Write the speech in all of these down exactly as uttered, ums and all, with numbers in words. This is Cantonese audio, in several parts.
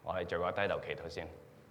我哋做個低頭祈禱先。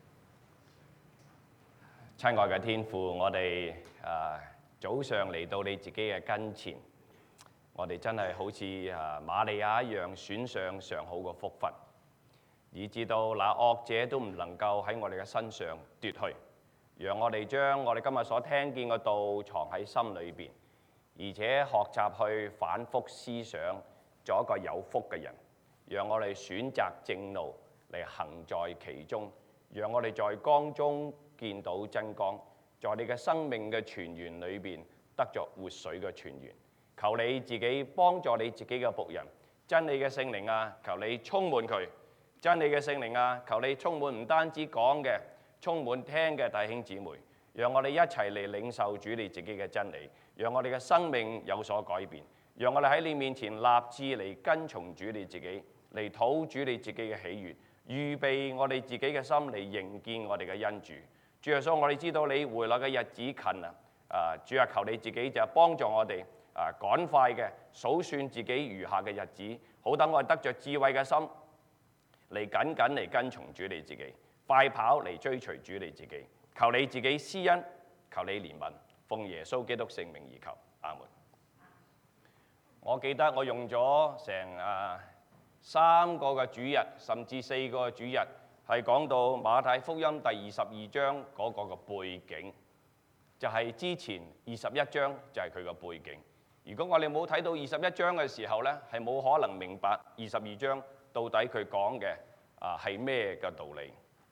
親愛嘅天父，我哋誒早上嚟到你自己嘅跟前，我哋真係好似誒瑪利亞一樣選上上好嘅福分，以至到那惡者都唔能夠喺我哋嘅身上奪去。讓我哋將我哋今日所聽見嘅道藏喺心裏邊，而且學習去反覆思想，做一個有福嘅人。讓我哋選擇正路嚟行在其中，讓我哋在光中見到真光，在你嘅生命嘅泉源裏邊得着活水嘅泉源。求你自己幫助你自己嘅僕人，真理嘅聖靈啊，求你充滿佢。真理嘅聖靈啊，求你充滿唔單止講嘅，充滿聽嘅弟兄姊妹，讓我哋一齊嚟領受主你自己嘅真理，讓我哋嘅生命有所改變，讓我哋喺你面前立志嚟跟從主你自己，嚟討主你自己嘅喜悅，預備我哋自己嘅心嚟迎見我哋嘅恩主。主耶穌，我哋知道你回來嘅日子近啊！啊，主啊，求你自己就幫助我哋啊，趕快嘅數算自己餘下嘅日子，好等我哋得着智慧嘅心嚟緊緊嚟跟從主你自己。快跑嚟追隨主你自己，求你自己施恩，求你憐憫，奉耶穌基督聖名而求，阿門。我記得我用咗成啊三個嘅主日，甚至四個嘅主日，係講到馬太福音第二十二章嗰個嘅背景，就係、是、之前二十一章就係佢嘅背景。如果我哋冇睇到二十一章嘅時候呢，係冇可能明白二十二章到底佢講嘅啊係咩嘅道理。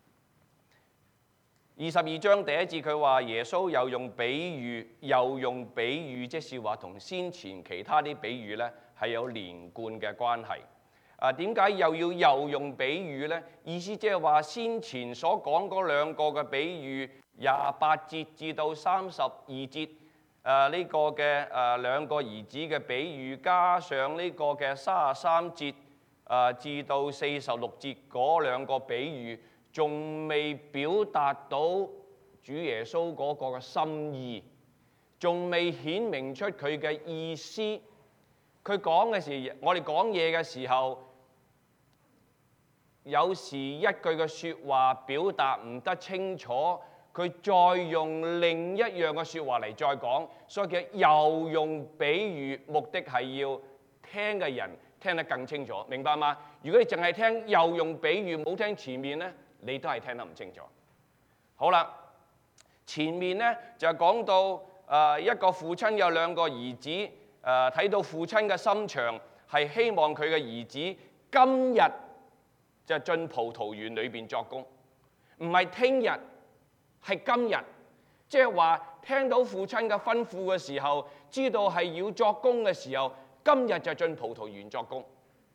二十二章第一節佢話耶穌又用比喻，又用比喻，即是話同先前其他啲比喻呢係有連貫嘅關係。啊，點解又要又用比喻呢？意思即係話先前所講嗰兩個嘅比喻，廿八節至到三十二節，誒、啊、呢、這個嘅誒兩個兒子嘅比喻，加上呢個嘅三十三節誒、啊、至到四十六節嗰兩個比喻，仲未表達到主耶穌嗰個嘅心意，仲未顯明出佢嘅意思。佢講嘅時，我哋講嘢嘅時候，有時一句嘅説話表達唔得清楚，佢再用另一樣嘅説話嚟再講，所以佢又用比喻，目的係要聽嘅人聽得更清楚，明白嗎？如果你淨係聽又用比喻，冇聽前面呢，你都係聽得唔清楚。好啦，前面呢就講到誒、呃、一個父親有兩個兒子，誒、呃、睇到父親嘅心腸係希望佢嘅兒子今日就進葡萄園裏邊作工，唔係聽日，係今日。即係話聽到父親嘅吩咐嘅時候，知道係要作工嘅時候，今日就進葡萄園作工。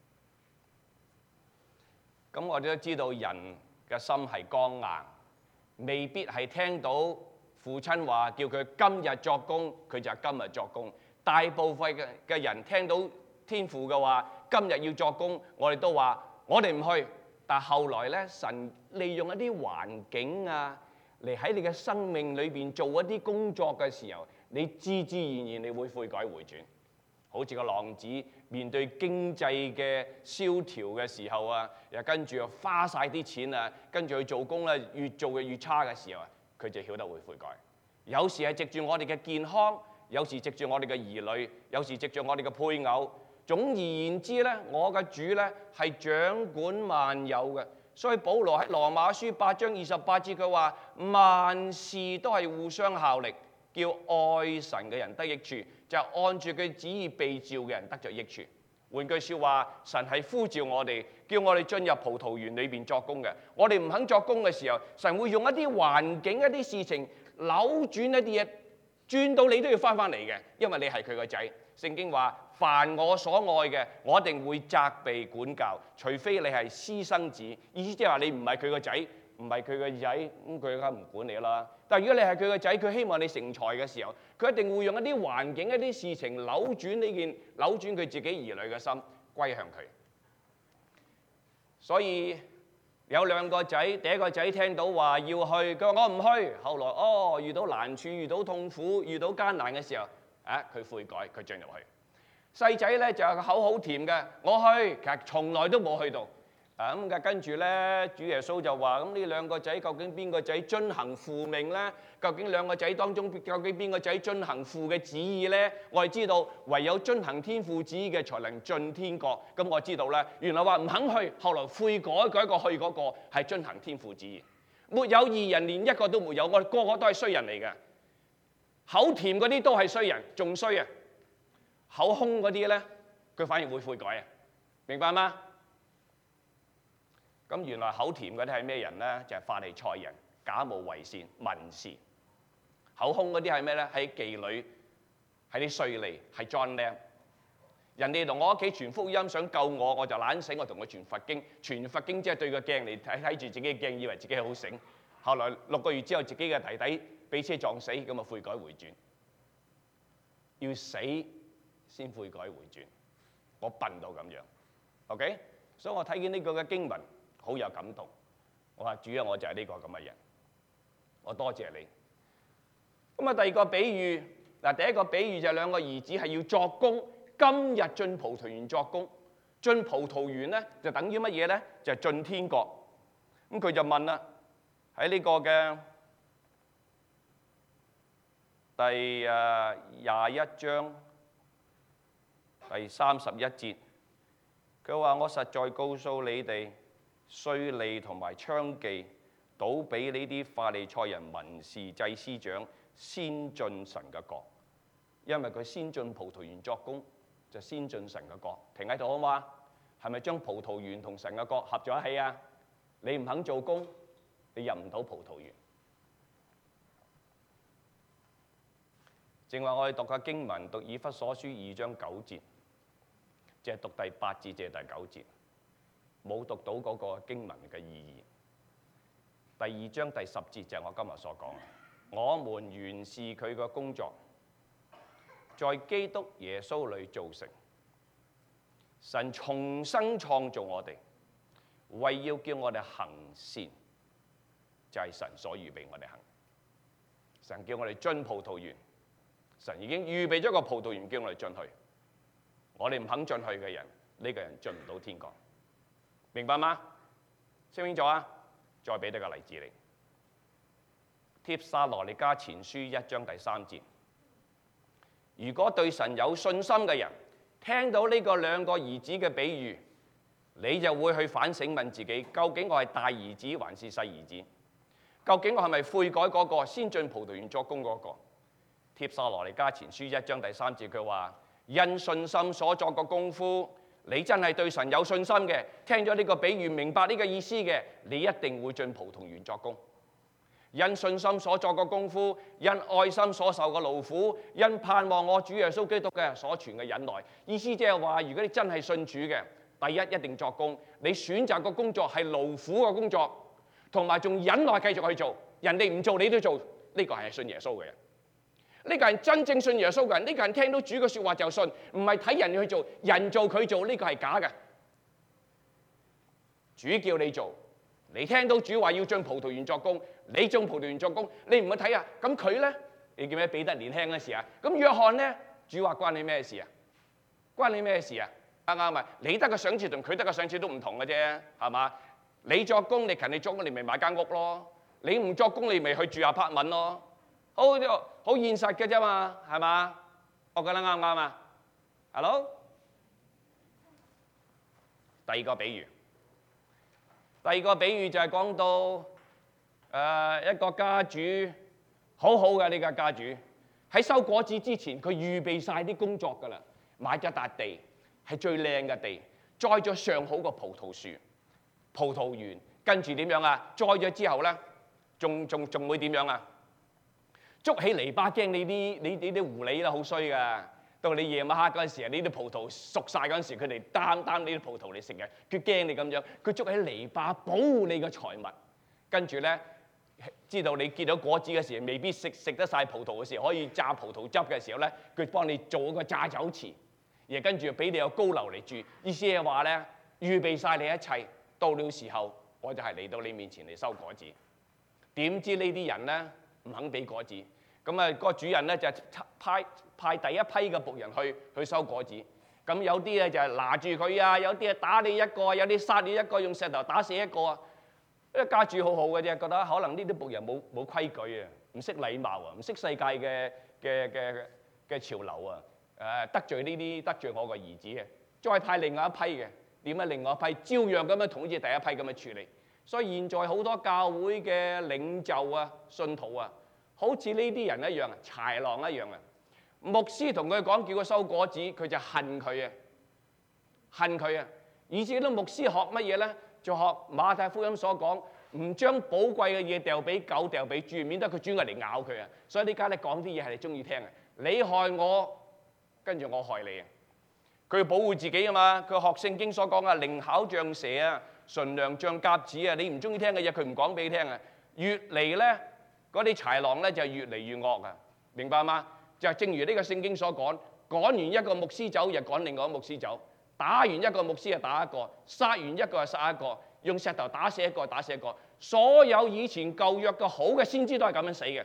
咁我哋都知道人嘅心係剛硬，未必係聽到父親話叫佢今日作工，佢就今日作工。大部分嘅嘅人聽到天父嘅話，今日要作工，我哋都話我哋唔去。但後來咧，神利用一啲環境啊，嚟喺你嘅生命裏邊做一啲工作嘅時候，你自自然然你會悔改回轉。好似個浪子面對經濟嘅蕭條嘅時候啊，又跟住又花晒啲錢啊，跟住去做工咧，越做嘅越差嘅時候啊，佢就曉得會悔改。有時係藉住我哋嘅健康，有時藉住我哋嘅兒女，有時藉住我哋嘅配偶。總而言之咧，我嘅主咧係掌管萬有嘅，所以保羅喺羅馬書八章二十八節佢話萬事都係互相效力，叫愛神嘅人得益處，就係按住佢旨意被召嘅人得着益處。換句説話，神係呼召我哋，叫我哋進入葡萄園裏邊作工嘅。我哋唔肯作工嘅時候，神會用一啲環境、一啲事情扭轉一啲嘢，轉到你都要翻返嚟嘅，因為你係佢個仔。聖經話：凡我所愛嘅，我一定會責備管教，除非你係私生子。意思即係話你唔係佢個仔，唔係佢個仔，咁佢梗係唔管你啦。但係如果你係佢個仔，佢希望你成才嘅時候，佢一定會用一啲環境、一啲事情扭轉呢件，扭轉佢自己兒女嘅心，歸向佢。所以有兩個仔，第一個仔聽到話要去，佢話我唔去。後來哦，遇到難處、遇到痛苦、遇到艱難嘅時候，啊，佢悔改，佢進入去。細仔咧就口好甜嘅，我去，其實從來都冇去到。 啊咁嘅跟住咧，主耶穌就話：咁呢兩個仔究竟邊個仔遵行父命咧？究竟兩個仔當中究竟邊個仔遵行父嘅旨意咧？我哋知道唯有遵行天父旨意嘅才能進天國。咁我知道咧，原來話唔肯去，後來悔改嗰一個去嗰個係遵行天父旨意。沒有義人，連一個都沒有。我哋個個都係衰人嚟嘅，口甜嗰啲都係衰人，仲衰啊！口空嗰啲咧，佢反而會悔改啊！明白嗎？咁原來口甜嗰啲係咩人咧？就係法利賽人，假冒為善，文士。口空嗰啲係咩咧？係妓女，係啲稅吏，係 John Lam。人哋同我屋企傳福音想救我，我就懶醒，我同佢傳佛經，傳佛經即係對個鏡嚟睇睇住自己嘅鏡，以為自己好醒。後來六個月之後，自己嘅弟弟俾車撞死，咁啊悔改回轉。要死先悔改回轉，我笨到咁樣。OK， 所以我睇見呢個嘅經文。好有感動，我話主啊，我就係呢個咁嘅人，我多謝你。咁啊，第二個比喻嗱，第一個比喻就係兩個兒子係要作工，今日進葡萄園作工，進葡萄園咧就等於乜嘢咧？就係進天國。咁佢就問啦，喺呢個嘅第誒廿一章第三十一節，佢話：我實在告訴你哋。稅吏同埋娼妓，倒比呢啲法利賽人、文士、祭司長先進神嘅國，因為佢先進葡萄園作工，就先進神嘅國。停喺度好嘛？係咪將葡萄園同神嘅國合咗一起啊？你唔肯做工，你入唔到葡萄園。正話我哋讀嘅經文，讀以弗所書二章九節，就係讀第八節，就係第九節。冇讀到嗰個經文嘅意義。第二章第十節就係我今日所講，我們原是佢嘅工作，在基督耶穌裏造成。神重新創造我哋，為要叫我哋行善，就係神所預備我哋行。神叫我哋進葡萄園，神已經預備咗個葡萄園叫我哋進去。我哋唔肯進去嘅人，呢個人進唔到天國。明白嗎？清唔清楚啊？再俾多個例子你。帖撒羅尼迦前書一章第三節，如果對神有信心嘅人，聽到呢個兩個兒子嘅比喻，你就會去反省問自己：究竟我係大兒子還是細兒子？究竟我係咪悔改嗰個先進葡萄園作工嗰個？帖撒羅尼迦前書一章第三節佢話：因信心所作嘅功夫。你真係對神有信心嘅，聽咗呢個比喻，明白呢個意思嘅，你一定會進葡萄園作工。因信心所作嘅功夫，因愛心所受嘅勞苦，因盼望我主耶穌基督嘅所存嘅忍耐。意思即係話，如果你真係信主嘅，第一一定作工。你選擇個工作係勞苦嘅工作，同埋仲忍耐繼續去做。人哋唔做你都做，呢個係信耶穌嘅人。呢個人真正信耶穌嘅人，呢個人聽到主嘅説話就信，唔係睇人去做，人做佢做，呢個係假嘅。主叫你做，你聽到主話要進葡萄園作工，你進葡萄園作工，你唔去睇啊？咁佢咧，你叫咩？彼得年輕嗰時啊，咁約翰咧，主話關你咩事啊？關你咩事啊？啱啱啊？你得嘅賞賜同佢得嘅賞賜都唔同嘅啫，係嘛？你作工，你勤力作工，你咪買間屋咯；你唔作工，你咪去住下柏文咯。好好現實嘅啫嘛，係嘛？我覺得啱唔啱啊 ？Hello， 第二個比喻，第二個比喻就係講到誒、呃、一個家主，好好嘅呢個家主喺收果子之前，佢預備晒啲工作㗎啦，買咗笪地係最靚嘅地，栽咗上好嘅葡萄樹、葡萄園，跟住點樣啊？栽咗之後咧，仲仲仲會點樣啊？捉起籬笆，驚你啲你你啲狐狸啦，好衰噶。到你夜晚黑嗰陣時，呢啲葡萄熟晒嗰陣時，佢哋擔擔呢啲葡萄嚟食嘅。佢驚你咁樣，佢捉起籬笆保護你嘅財物。跟住咧，知道你結到果子嘅時候，未必食食得晒葡萄嘅時候，可以榨葡萄汁嘅時候咧，佢幫你做一個榨酒池，而跟住俾你有高樓嚟住。意思係話咧，預備晒你一切，到了時候，我就係嚟到你面前嚟收果子。點知呢啲人咧？唔肯俾果子，咁啊個主人咧就派派第一批嘅僕人去去收果子， 咁有啲咧就係拿住佢啊，有啲係打你一個，有啲殺你一個，用石頭打死一個啊！啲家主好好嘅啫，覺得可能呢啲僕人冇冇規矩啊，唔識禮貌啊，唔識世界嘅嘅嘅嘅潮流啊，誒得罪呢啲得罪我個兒子啊，再派另外一批嘅，點解另外一批照樣咁樣統治第一批咁嘅處理？所以現在好多教會嘅領袖啊、信徒啊，好似呢啲人一樣啊，豺狼一樣啊。牧師同佢講叫佢收果子，佢就恨佢啊，恨佢啊。以至啲牧師學乜嘢咧？就學馬太福音所講，唔將寶貴嘅嘢掉俾狗、掉俾豬，免得佢專嚟嚟咬佢啊。所以呢家咧講啲嘢係你中意聽啊。你害我，跟住我害你啊。佢要保護自己啊嘛。佢學聖經所講啊，靈巧像蛇啊，純良像鴿子啊。你唔中意聽嘅嘢，佢唔講俾你聽啊。越嚟咧，嗰啲豺狼咧就越嚟越惡啊。明白嗎？就正如呢個聖經所講，趕完一個牧師走，又趕另外一個牧師走；打完一個牧師，就打一個；殺完一個，就殺一個；用石頭打死一個，打死一個。所有以前舊約嘅好嘅先知都係咁樣死嘅。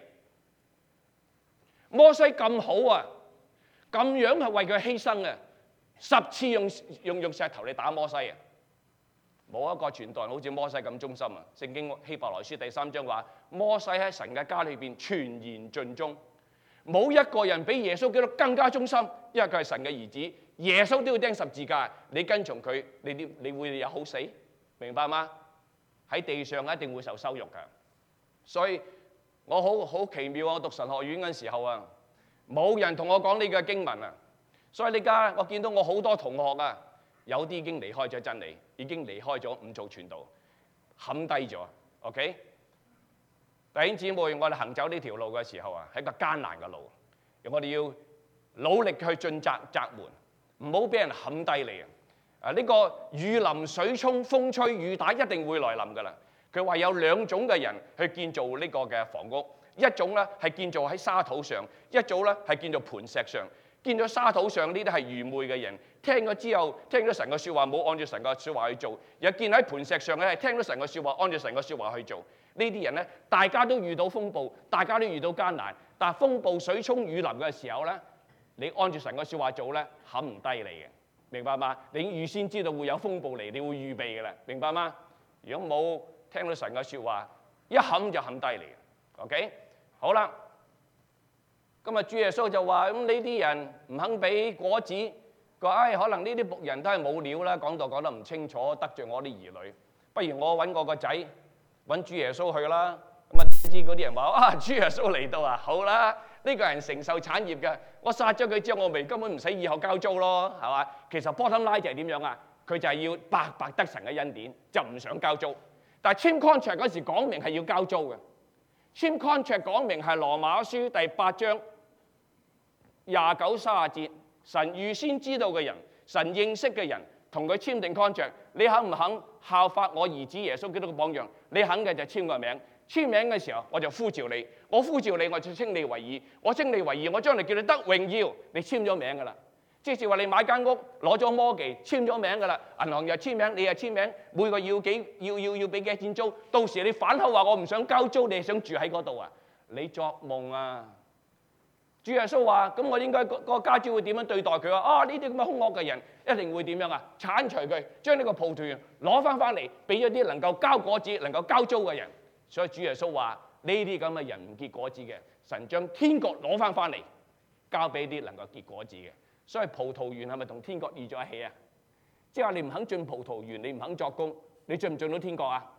摩西咁好啊，咁樣係為佢犧牲嘅，十次用用用石頭嚟打摩西啊！冇一個傳道人好似摩西咁忠心啊！聖經希伯來書第三章話，摩西喺神嘅家裏邊全然盡忠。冇一個人比耶穌基督更加忠心，因為佢係神嘅兒子，耶穌都要釘十字架，你跟從佢，你點你會有好死？明白嗎？喺地上一定會受羞辱㗎。所以我好好奇妙啊！我讀神學院嗰陣時候啊，冇人同我講呢個經文啊，所以呢家我見到我好多同學啊，有啲已經離開咗真理，已經離開咗唔做傳道，冚低咗。OK。弟兄姊妹，我哋行走呢條路嘅時候啊，係一個艱難嘅路，我哋要努力去進窄窄門，唔好俾人冚低你啊！啊，呢個雨淋水沖、風吹雨打一定會來臨㗎啦。佢話有兩種嘅人去建造呢個嘅房屋，一種咧係建造喺沙土上，一種咧係建造磐石上。建咗沙土上呢啲係愚昧嘅人，聽咗之後聽咗神嘅説話，冇按照神嘅説話去做；又建喺磐石上咧係聽咗神嘅説話，按照神嘅説話去做。呢啲人咧，大家都遇到風暴，大家都遇到艱難，但係風暴水沖雨淋嘅時候咧，你按照神嘅説話做咧，冚唔低你嘅，明白嗎？你預先知道會有風暴嚟，你會預備嘅啦，明白嗎？如果冇聽到神嘅説話，一冚就冚低你嘅。OK， 好啦，今日主耶穌就話：咁呢啲人唔肯俾果子，佢話：唉，可能呢啲僕人都係冇料啦，講道講得唔清楚，得罪我啲兒女，不如我揾我個仔。揾主耶穌去啦，咁啊知嗰啲人話：啊，主耶穌嚟到啊，好啦，呢個人承受產業嘅，我殺咗佢之後，我咪根本唔使以後交租咯，係嘛？其實 bottom line 就係點樣啊？佢就係要白白得神嘅恩典，就唔想交租。但係簽 contract 嗰時講明係要交租嘅，簽 contract 講明係羅馬書第八章廿九三十節，神預先知道嘅人，神認識嘅人，同佢簽訂 contract， 你肯唔肯效法我兒子耶穌基督嘅榜樣？你肯嘅就簽個名，簽名嘅時候我就呼召你，我呼召你我就稱你為義，我稱你為義，我將嚟叫你得榮耀，你簽咗名㗎啦。即是話你買間屋攞咗摩記，簽咗名㗎啦，銀行又簽名，你又簽名，每個要幾要要要俾幾錢租，到時你反口話我唔想交租，你係想住喺嗰度啊？你作夢啊！主耶穌話：咁我應該個個家主會點樣對待佢啊？啊，呢啲咁嘅兇惡嘅人一定會點樣啊？剷除佢，將呢個葡萄園攞翻翻嚟，俾咗啲能夠交果子、能夠交租嘅人。所以主耶穌話：呢啲咁嘅人唔結果子嘅，神將天國攞翻翻嚟，交俾啲能夠結果子嘅。所以葡萄園係咪同天國預咗一起啊？即係話你唔肯進葡萄園，你唔肯作工，你進唔進到天國啊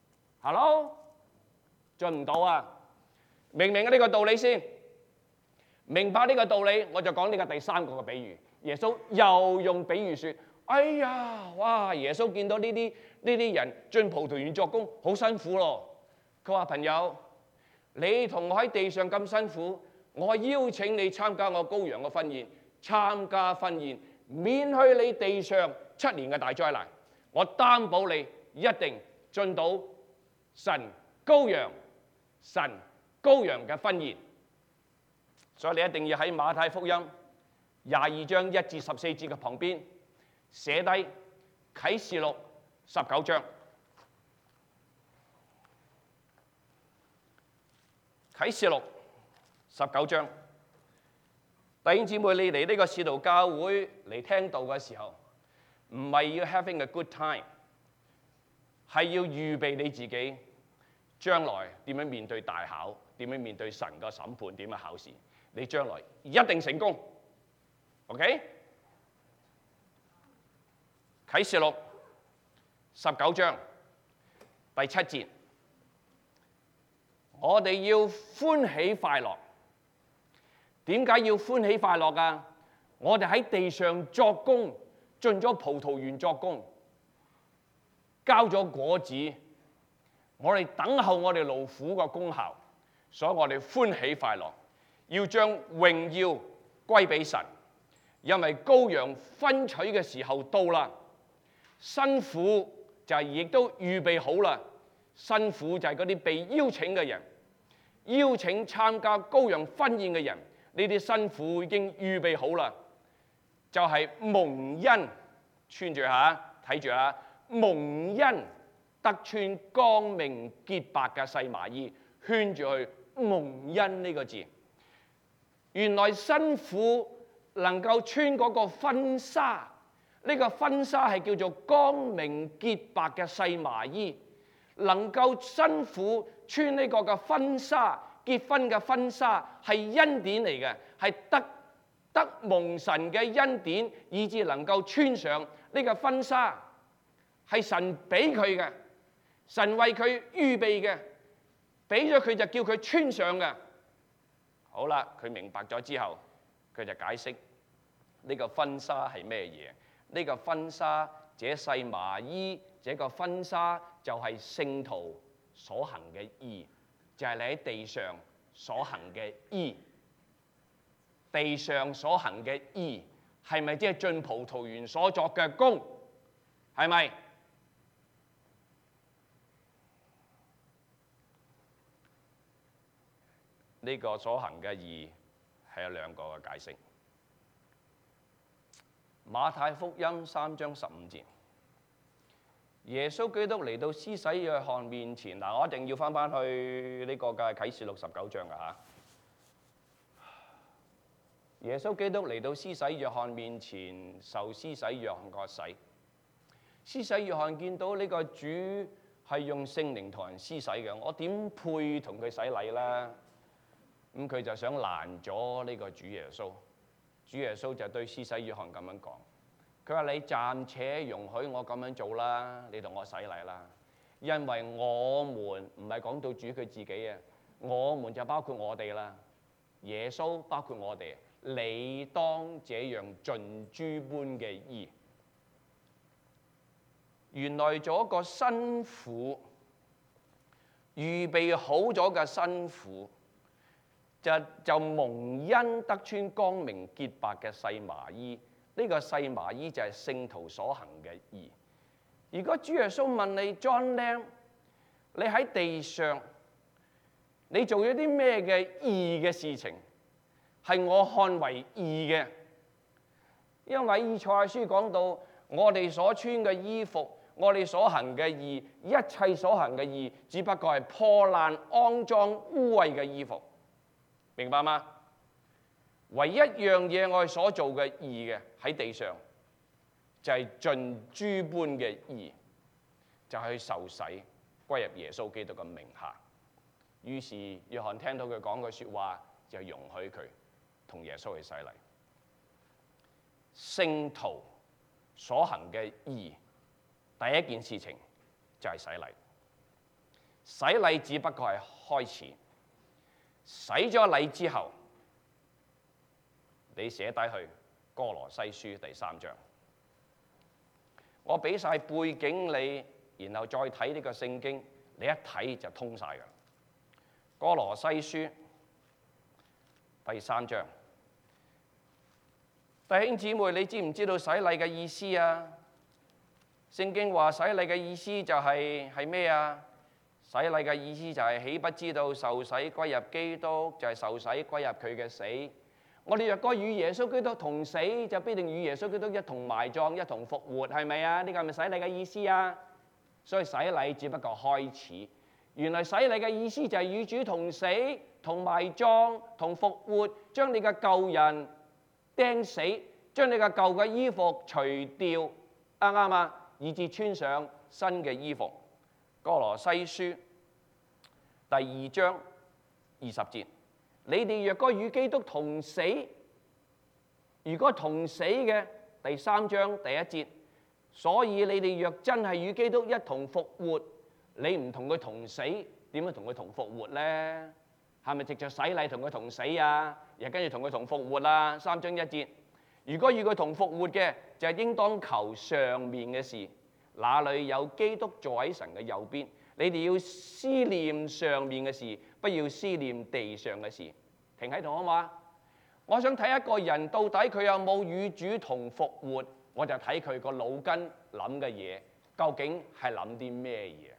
？Hello， 進唔到啊！明唔明啊？呢個道理先。明白呢個道理，我就講呢個第三個嘅比喻。耶穌又用比喻説：哎呀，哇！耶穌見到呢啲呢啲人進葡萄園作工好辛苦咯。佢話：朋友，你同我喺地上咁辛苦，我邀請你參加我羔羊嘅婚宴，參加婚宴，免去你地上七年嘅大災難。我擔保你一定進到神羔羊、神羔羊嘅婚宴。所以你一定要喺馬太福音廿二章一至十四節嘅旁邊寫低啟示錄十九章。啟示錄十九章弟兄姊妹，你嚟呢個使徒教會嚟聽道嘅時候，唔係要 having a good time， 係要預備你自己將來點樣面對大考，點樣面對神嘅審判，點樣考試，你將來一定成功。OK？ 啟示錄十九章第七節，我哋要歡喜快樂。點解要歡喜快樂㗎？我哋喺地上作工，進咗葡萄園作工，交咗果子，我哋等候我哋勞苦嘅功效，所以我哋歡喜快樂，要將榮耀歸俾神，因為羔羊分取嘅時候到啦。新婦就係亦都預備好啦。新婦就係嗰啲被邀請嘅人，邀請參加羔羊婚宴嘅人，呢啲新婦已經預備好啦，就係、是、蒙恩，穿住下，睇住下，蒙恩得穿光明潔白嘅細麻衣，圈住去蒙恩呢個字。原來新婦能夠穿嗰個婚紗。呢個婚紗係叫做光明潔白嘅細麻衣，能夠新婦穿呢個嘅婚紗，結婚嘅婚紗係恩典嚟嘅，係得得蒙神嘅恩典，以致能夠穿上呢個婚紗，係神俾佢嘅，神為佢預備嘅，俾咗佢就叫佢穿上嘅。好啦，佢明白咗之後，佢就解釋呢個婚紗係咩嘢。呢個婚紗，這細麻衣，這個婚紗就係聖徒所行嘅義，就係、是、你喺地上所行嘅義。地上所行嘅義係咪即係進葡萄園所作嘅工？係咪？呢、這個所行嘅義係有兩個嘅解釋。馬太福音三章十五節，耶穌基督嚟到施洗約翰面前。嗱，我一定要翻翻去呢個嘅啟示錄十九章㗎嚇。耶穌基督嚟到施洗約翰面前，受施洗約翰個洗。施洗約翰見到呢個主係用聖靈同人施洗嘅，我點配同佢洗禮啦？咁佢就想攔咗呢個主耶穌。主耶穌就對施洗約翰咁樣講，佢話：你暫且容許我咁樣做啦，你同我洗禮啦，因為我們唔係講到主佢自己啊，我們就包括我哋啦，耶穌包括我哋，你當這樣盡諸般嘅義。原來做一個新婦，預備好咗嘅新婦。就就蒙恩得穿光明潔白嘅細麻衣，呢、這個細麻衣就係聖徒所行嘅義。如果主耶穌問你 John Lam， 你喺地上，你做咗啲咩嘅義嘅事情，係我看為義嘅？因為以賽亞書講到，我哋所穿嘅衣服，我哋所行嘅義，一切所行嘅義，只不過係破爛、骯髒、污穢嘅衣服。明白嗎？唯一一樣嘢我哋所做嘅義嘅喺地上，就係盡諸般嘅義，就係去受洗歸入耶穌基督嘅名下。於是約翰聽到佢講句説話，就容許佢同耶穌去洗禮。聖徒所行嘅義，第一件事情就係洗禮。洗禮只不過係開始。洗咗禮之後，你寫低去哥羅西書第三章。我俾晒背景你，然後再睇呢個聖經，你一睇就通晒㗎。哥羅西書第三章，弟兄姊妹，你知唔知道洗禮嘅意思啊？聖經話洗禮嘅意思就係係咩啊？洗禮嘅意思就係豈不知道受洗歸入基督就係受洗歸入佢嘅死。我哋若果與耶穌基督同死，就必定與耶穌基督一同埋葬，一同復活，係咪啊？呢個係咪洗禮嘅意思啊？所以洗禮只不過開始。原來洗禮嘅意思就係與主同死、同埋葬、同復活，將你嘅舊人釘死，將你嘅舊嘅衣服除掉，啱唔啱啊？以致穿上新嘅衣服。歌羅西書第二章二十節，你哋若果與基督同死，如果同死嘅，第三章第一節，所以你哋若真係與基督一同復活，你唔同佢同死，點樣同佢同復活呢？係咪藉著洗禮同佢同死啊？又跟住同佢同復活啦？三章一節，如果與佢同復活嘅，就係應當求上面嘅事，那裡有基督坐喺神嘅右邊。你哋要思念上面嘅事，不要思念地上嘅事。停喺度好嘛？我想睇一個人到底佢有冇與主同復活，我就睇佢個腦筋諗嘅嘢，究竟係諗啲咩嘢？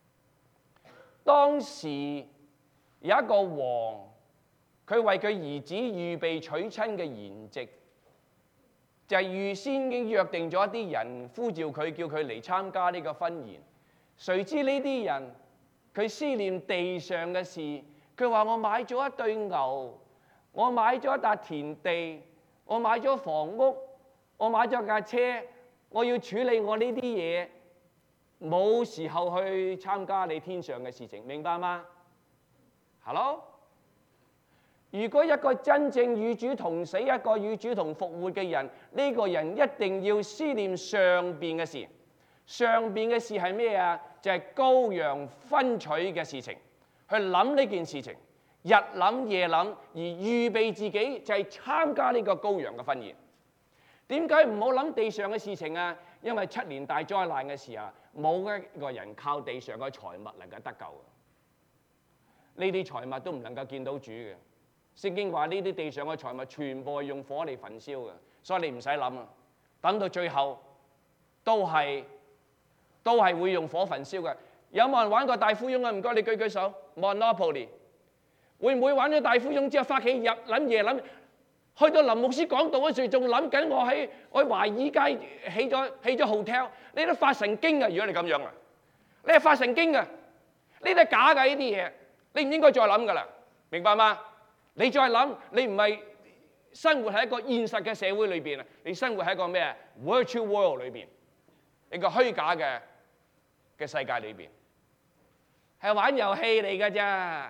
當時有一個王，佢為佢兒子預備娶親嘅筵席，就係預先已經約定咗一啲人呼召佢，叫佢嚟參加呢個婚宴。誰知呢啲人佢思念地上嘅事，佢話我買咗一對牛，我買咗一笪田地，我買咗房屋，我買咗架車，我要處理我呢啲嘢，冇時候去參加你天上嘅事情，明白嗎？ Hello？ 如果一個真正與主同死，一個與主同復活嘅人，呢個人一定要思念上邊嘅事。上邊嘅事係咩啊？就係羔羊婚娶嘅事情，去諗呢件事情，日諗夜諗，而預備自己就係參加呢個羔羊嘅婚宴。點解唔好諗地上嘅事情啊？因為七年大災難嘅時候，冇一個人靠地上嘅財物能夠得救嘅。呢啲財物都唔能夠見到主嘅。聖經話呢啲地上嘅財物全部係用火嚟焚燒嘅，所以你唔使諗啊。等到最後都係都係會用火焚燒嘅。有冇人玩過大富翁啊？唔該你舉舉手。Monopoly 會唔會玩咗大富翁之後翻屋企日諗夜諗？去到林牧師講道嗰時，仲諗緊我喺我喺華爾街起咗起咗 hotel， 你都發神經啊！如果你咁樣啊，你係發神經啊！呢啲係假㗎，呢啲嘢你唔應該再諗㗎啦，明白嗎？你再諗，你唔係生活喺一個現實嘅社會裏邊啊，你生活喺一個咩 virtual world 裏邊，一個虛假嘅嘅世界裏邊，係玩遊戲嚟㗎咋。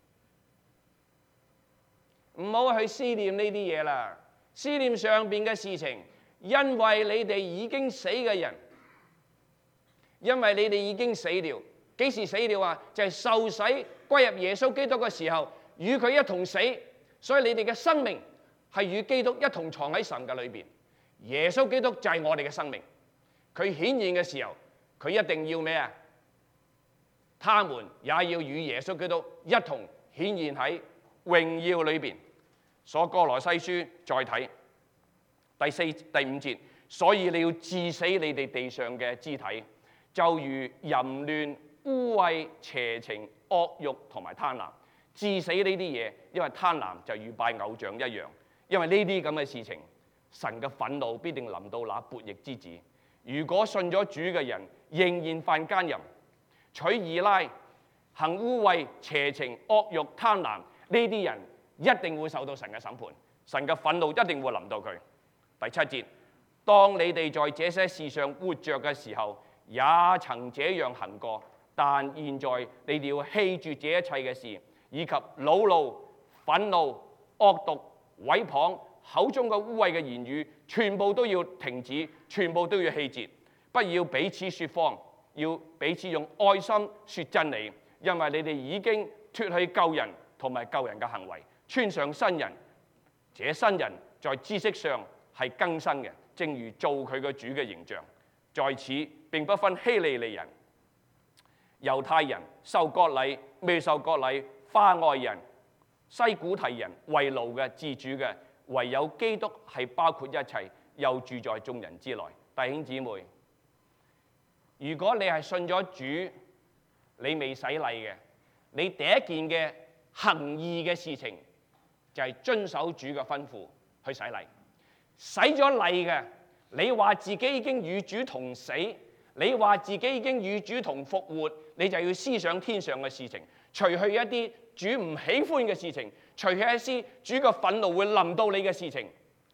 唔好去思念呢啲嘢啦，思念上邊嘅事情，因為你哋已經死嘅人，因為你哋已經死了。幾時死了啊？就係受洗歸入耶穌基督嘅時候，與佢一同死，所以你哋嘅生命係與基督一同藏喺神嘅裏邊。耶穌基督就係我哋嘅生命，佢顯現嘅時候，佢一定要咩啊？他們也要與耶穌基督一同顯現喺榮耀裏邊。所歌羅西書再睇第四第五節，所以你要治死你哋地上嘅肢體，就如淫亂、污穢、邪情、惡慾同埋貪婪。治死呢啲嘢，因為貪婪就如拜偶像一樣。因為呢啲咁嘅事情，神嘅憤怒必定臨到那悖逆之子。如果信咗主嘅人仍然犯奸淫、娶二奶、行污穢、邪情、惡慾、貪婪，呢啲人一定會受到神嘅審判，神嘅憤怒一定會臨到佢。第七節，當你哋在這些事上活着嘅時候，也曾這樣行過，但現在你哋要棄絕這一切嘅事，以及惱怒、憤怒、惡毒、毀謗、口中嘅污穢嘅言語，全部都要停止，全部都要棄絕，不要彼此說謊，要彼此用愛心說真理，因為你哋已經脫去舊人同埋舊人嘅行為，穿上新人。這新人在知識上係更新嘅，正如做佢個主嘅形象。在此並不分希利尼人、猶太人、受割禮、未受割禮、化外人、西古提人、為奴嘅、自主嘅，唯有基督係包括一切，又住在眾人之內。弟兄姊妹，如果你係信咗主，你未洗禮嘅，你第一件嘅行義嘅事情就係遵守主嘅吩咐去洗禮。洗咗禮嘅，你話自己已經與主同死，你話自己已經與主同復活，你就要思想天上嘅事情，除去一啲主唔喜歡嘅事情，除去一啲主嘅憤怒會臨到你嘅事情。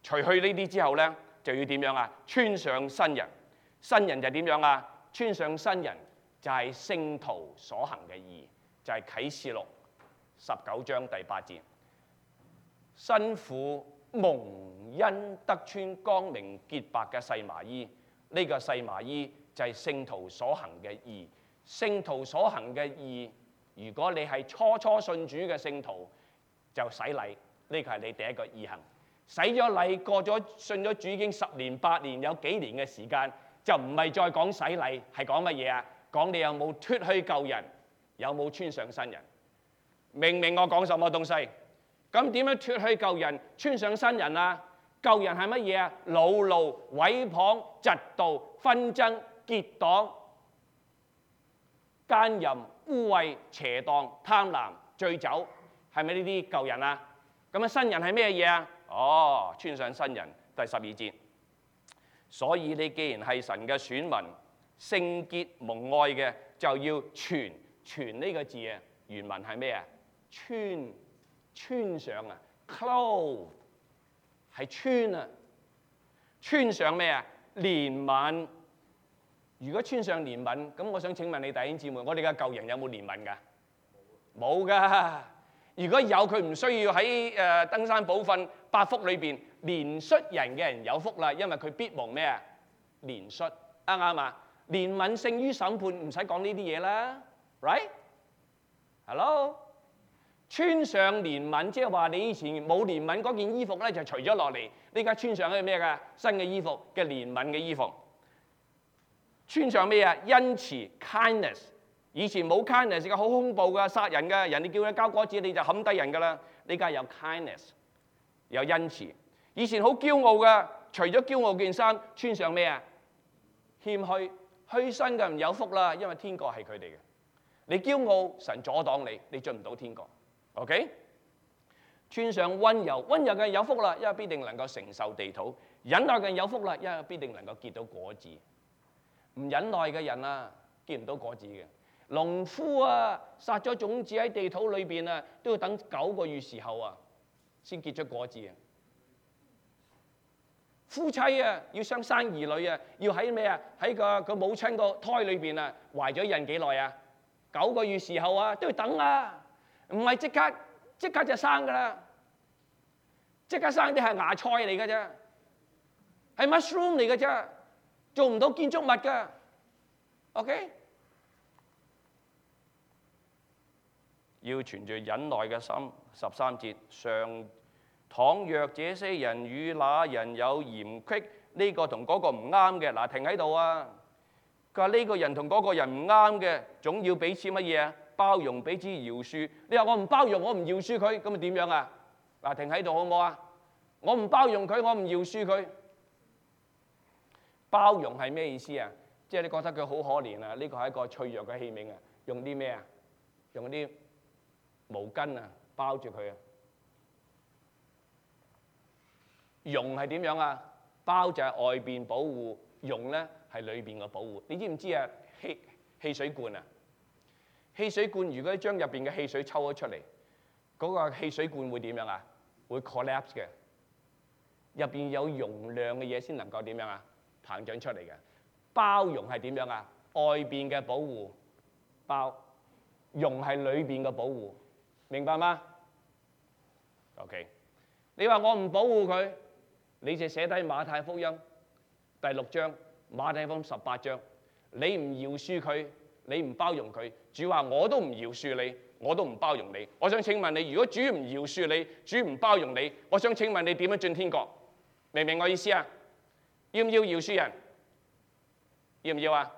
除去呢啲之後咧，就要點樣啊？穿上新人。新人就點樣啊？穿上新人就係聖徒所行嘅義，就係啟示錄十九章第八節。新婦蒙恩得穿光明潔白嘅細麻衣，呢、這個細麻衣就係聖徒所行嘅義。聖徒所行嘅義，如果你係初初信主嘅聖徒，就洗禮，呢個係你第一個義行。洗咗禮，過咗信咗主已經十年八年，有幾年嘅時間，就唔係再講洗禮，係講乜嘢啊？講你有冇脫去舊人，有冇穿上新人？明唔明我講什麼東西？咁點樣脫去舊人，穿上新人啊？舊人係乜嘢啊？惱怒、毀謗、嫉妒、紛爭、結黨、奸淫、污穢、邪蕩、貪婪、醉酒，係咪呢啲舊人啊？咁啊，新人係咩嘢啊？哦，穿上新人，第十二節。所以你既然係神嘅選民，聖潔蒙愛嘅，就要傳傳呢個字啊，原文係咩啊？穿穿上啊 ，clothe 係穿啊，穿上咩啊？憐憫。如果穿上憐憫，咁我想請問你弟兄姊妹，我哋嘅舊人有冇憐憫㗎？冇㗎。如果有，佢唔需要喺誒登山寶訓八福裏邊，憐恤人嘅人有福啦，因為佢必蒙咩啊？憐恤，啱唔啱啊？憐憫勝於審判，唔使講呢啲嘢啦 ，right？Hello， 穿上憐憫，即係話你以前冇憐憫嗰件衣服咧，就除咗落嚟，你而家穿上一個咩㗎？新嘅衣服嘅憐憫嘅衣服，穿上咩啊？恩慈 kindness。以前冇 kindness 嘅，好恐怖㗎，殺人㗎，人哋叫你交果子你就冚低人㗎啦。呢家有 kindness， 有恩慈。以前好驕傲㗎，除咗驕傲件衫，穿上咩啊？謙虛，虛心嘅人有福啦，因為天國係佢哋嘅。你驕傲，神阻擋你，你進唔到天國。OK？ 穿上温柔，温柔嘅人有福啦，因為必定能夠承受地土。忍耐嘅人有福啦，因為必定能夠結到果子。唔忍耐嘅人啊，結唔到果子嘅。農夫啊，撒咗種子喺地土裏邊啊，都要等九個月時候啊，先結出果子啊。夫妻啊，要想生兒女啊，要喺咩啊？喺個個母親個胎裏邊啊，懷咗孕幾耐啊？九個月時候啊，都要等啊，唔係即刻即刻就生噶啦，即刻生啲係芽菜嚟噶啫，係 mushroom 嚟噶啫，做唔到建築物噶 ，OK？要存住忍耐嘅心，十三節上，倘若這些人與那人有嫌隙，呢、這個同嗰個唔啱嘅，嗱停喺度啊！佢話呢個人同嗰個人唔啱嘅，總要彼此乜嘢啊？包容，彼此饒恕。你話我唔包容，我唔饒恕佢，咁咪點樣啊？嗱停喺度好唔好啊？我唔包容佢，我唔饒恕佢。包容係咩意思啊？即係你覺得佢好可憐啊？呢個係一個脆弱嘅器皿啊！用啲咩啊？用啲毛巾啊，包住佢啊！容係點樣啊？包就係外邊保護，容咧係裏邊嘅保護。你知唔知啊？汽汽水罐啊，汽水罐如果將入邊嘅汽水抽咗出嚟，嗰個汽水罐會點樣啊？會 collapse 嘅。入邊有容量嘅嘢先能夠點樣啊？膨脹出嚟嘅。包容係點樣啊？外邊嘅保護包，容係裏邊嘅保護。明白嗎 ？OK， 你話我唔保護佢，你就寫低馬太福音第六章、馬太福音十八章，你唔饒恕佢，你唔包容佢，主話我都唔饒恕你，我都唔包容你。我想請問你，如果主唔饒恕你，主唔包容你，我想請問你點樣進天國？明唔明我意思啊？要唔要饒恕人？要唔要啊？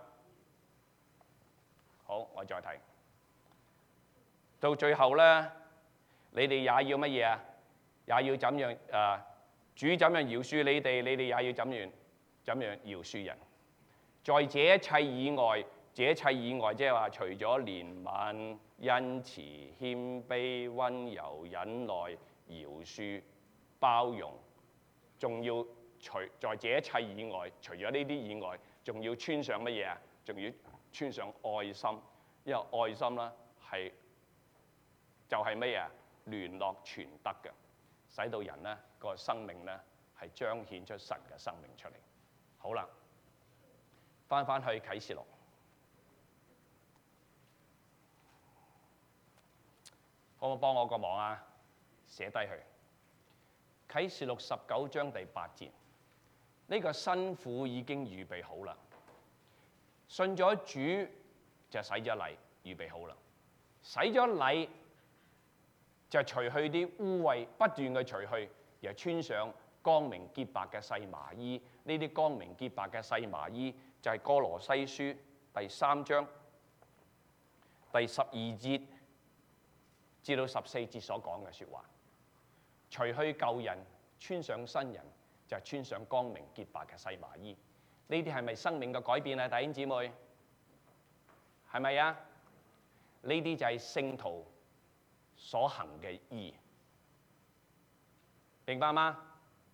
好，我再睇。到最後咧，你哋也要乜嘢啊？也要怎樣啊？主怎樣饒恕你哋，你哋也要怎樣怎樣饒恕人。在這一切以外，這一切以外，即係話除咗憐憫、恩慈、謙卑、温柔、忍耐、饒恕、包容，仲要除在這一切以外，除咗呢啲以外，仲要穿上乜嘢啊？仲要穿上愛心，因為愛心啦係。就係咩啊？聯絡全德嘅，使到人咧個生命咧係彰顯出神嘅生命出嚟。好啦，翻返去啟示錄，可唔可以幫我個忙啊？寫低佢。啟示錄十九章第八節，呢、這個新婦已經預備好啦，信咗主就洗咗禮，預備好啦。洗咗禮就除去啲污穢，不斷嘅除去，然後穿上光明潔白嘅細麻衣。呢啲光明潔白嘅細麻衣就係哥羅西書第三章第十二節至到十四節所講嘅説話。除去舊人，穿上新人，就係穿上光明潔白嘅細麻衣。呢啲係咪生命嘅改變啊？弟兄姊妹，係咪啊？呢啲就係聖徒所行嘅義，明白嗎？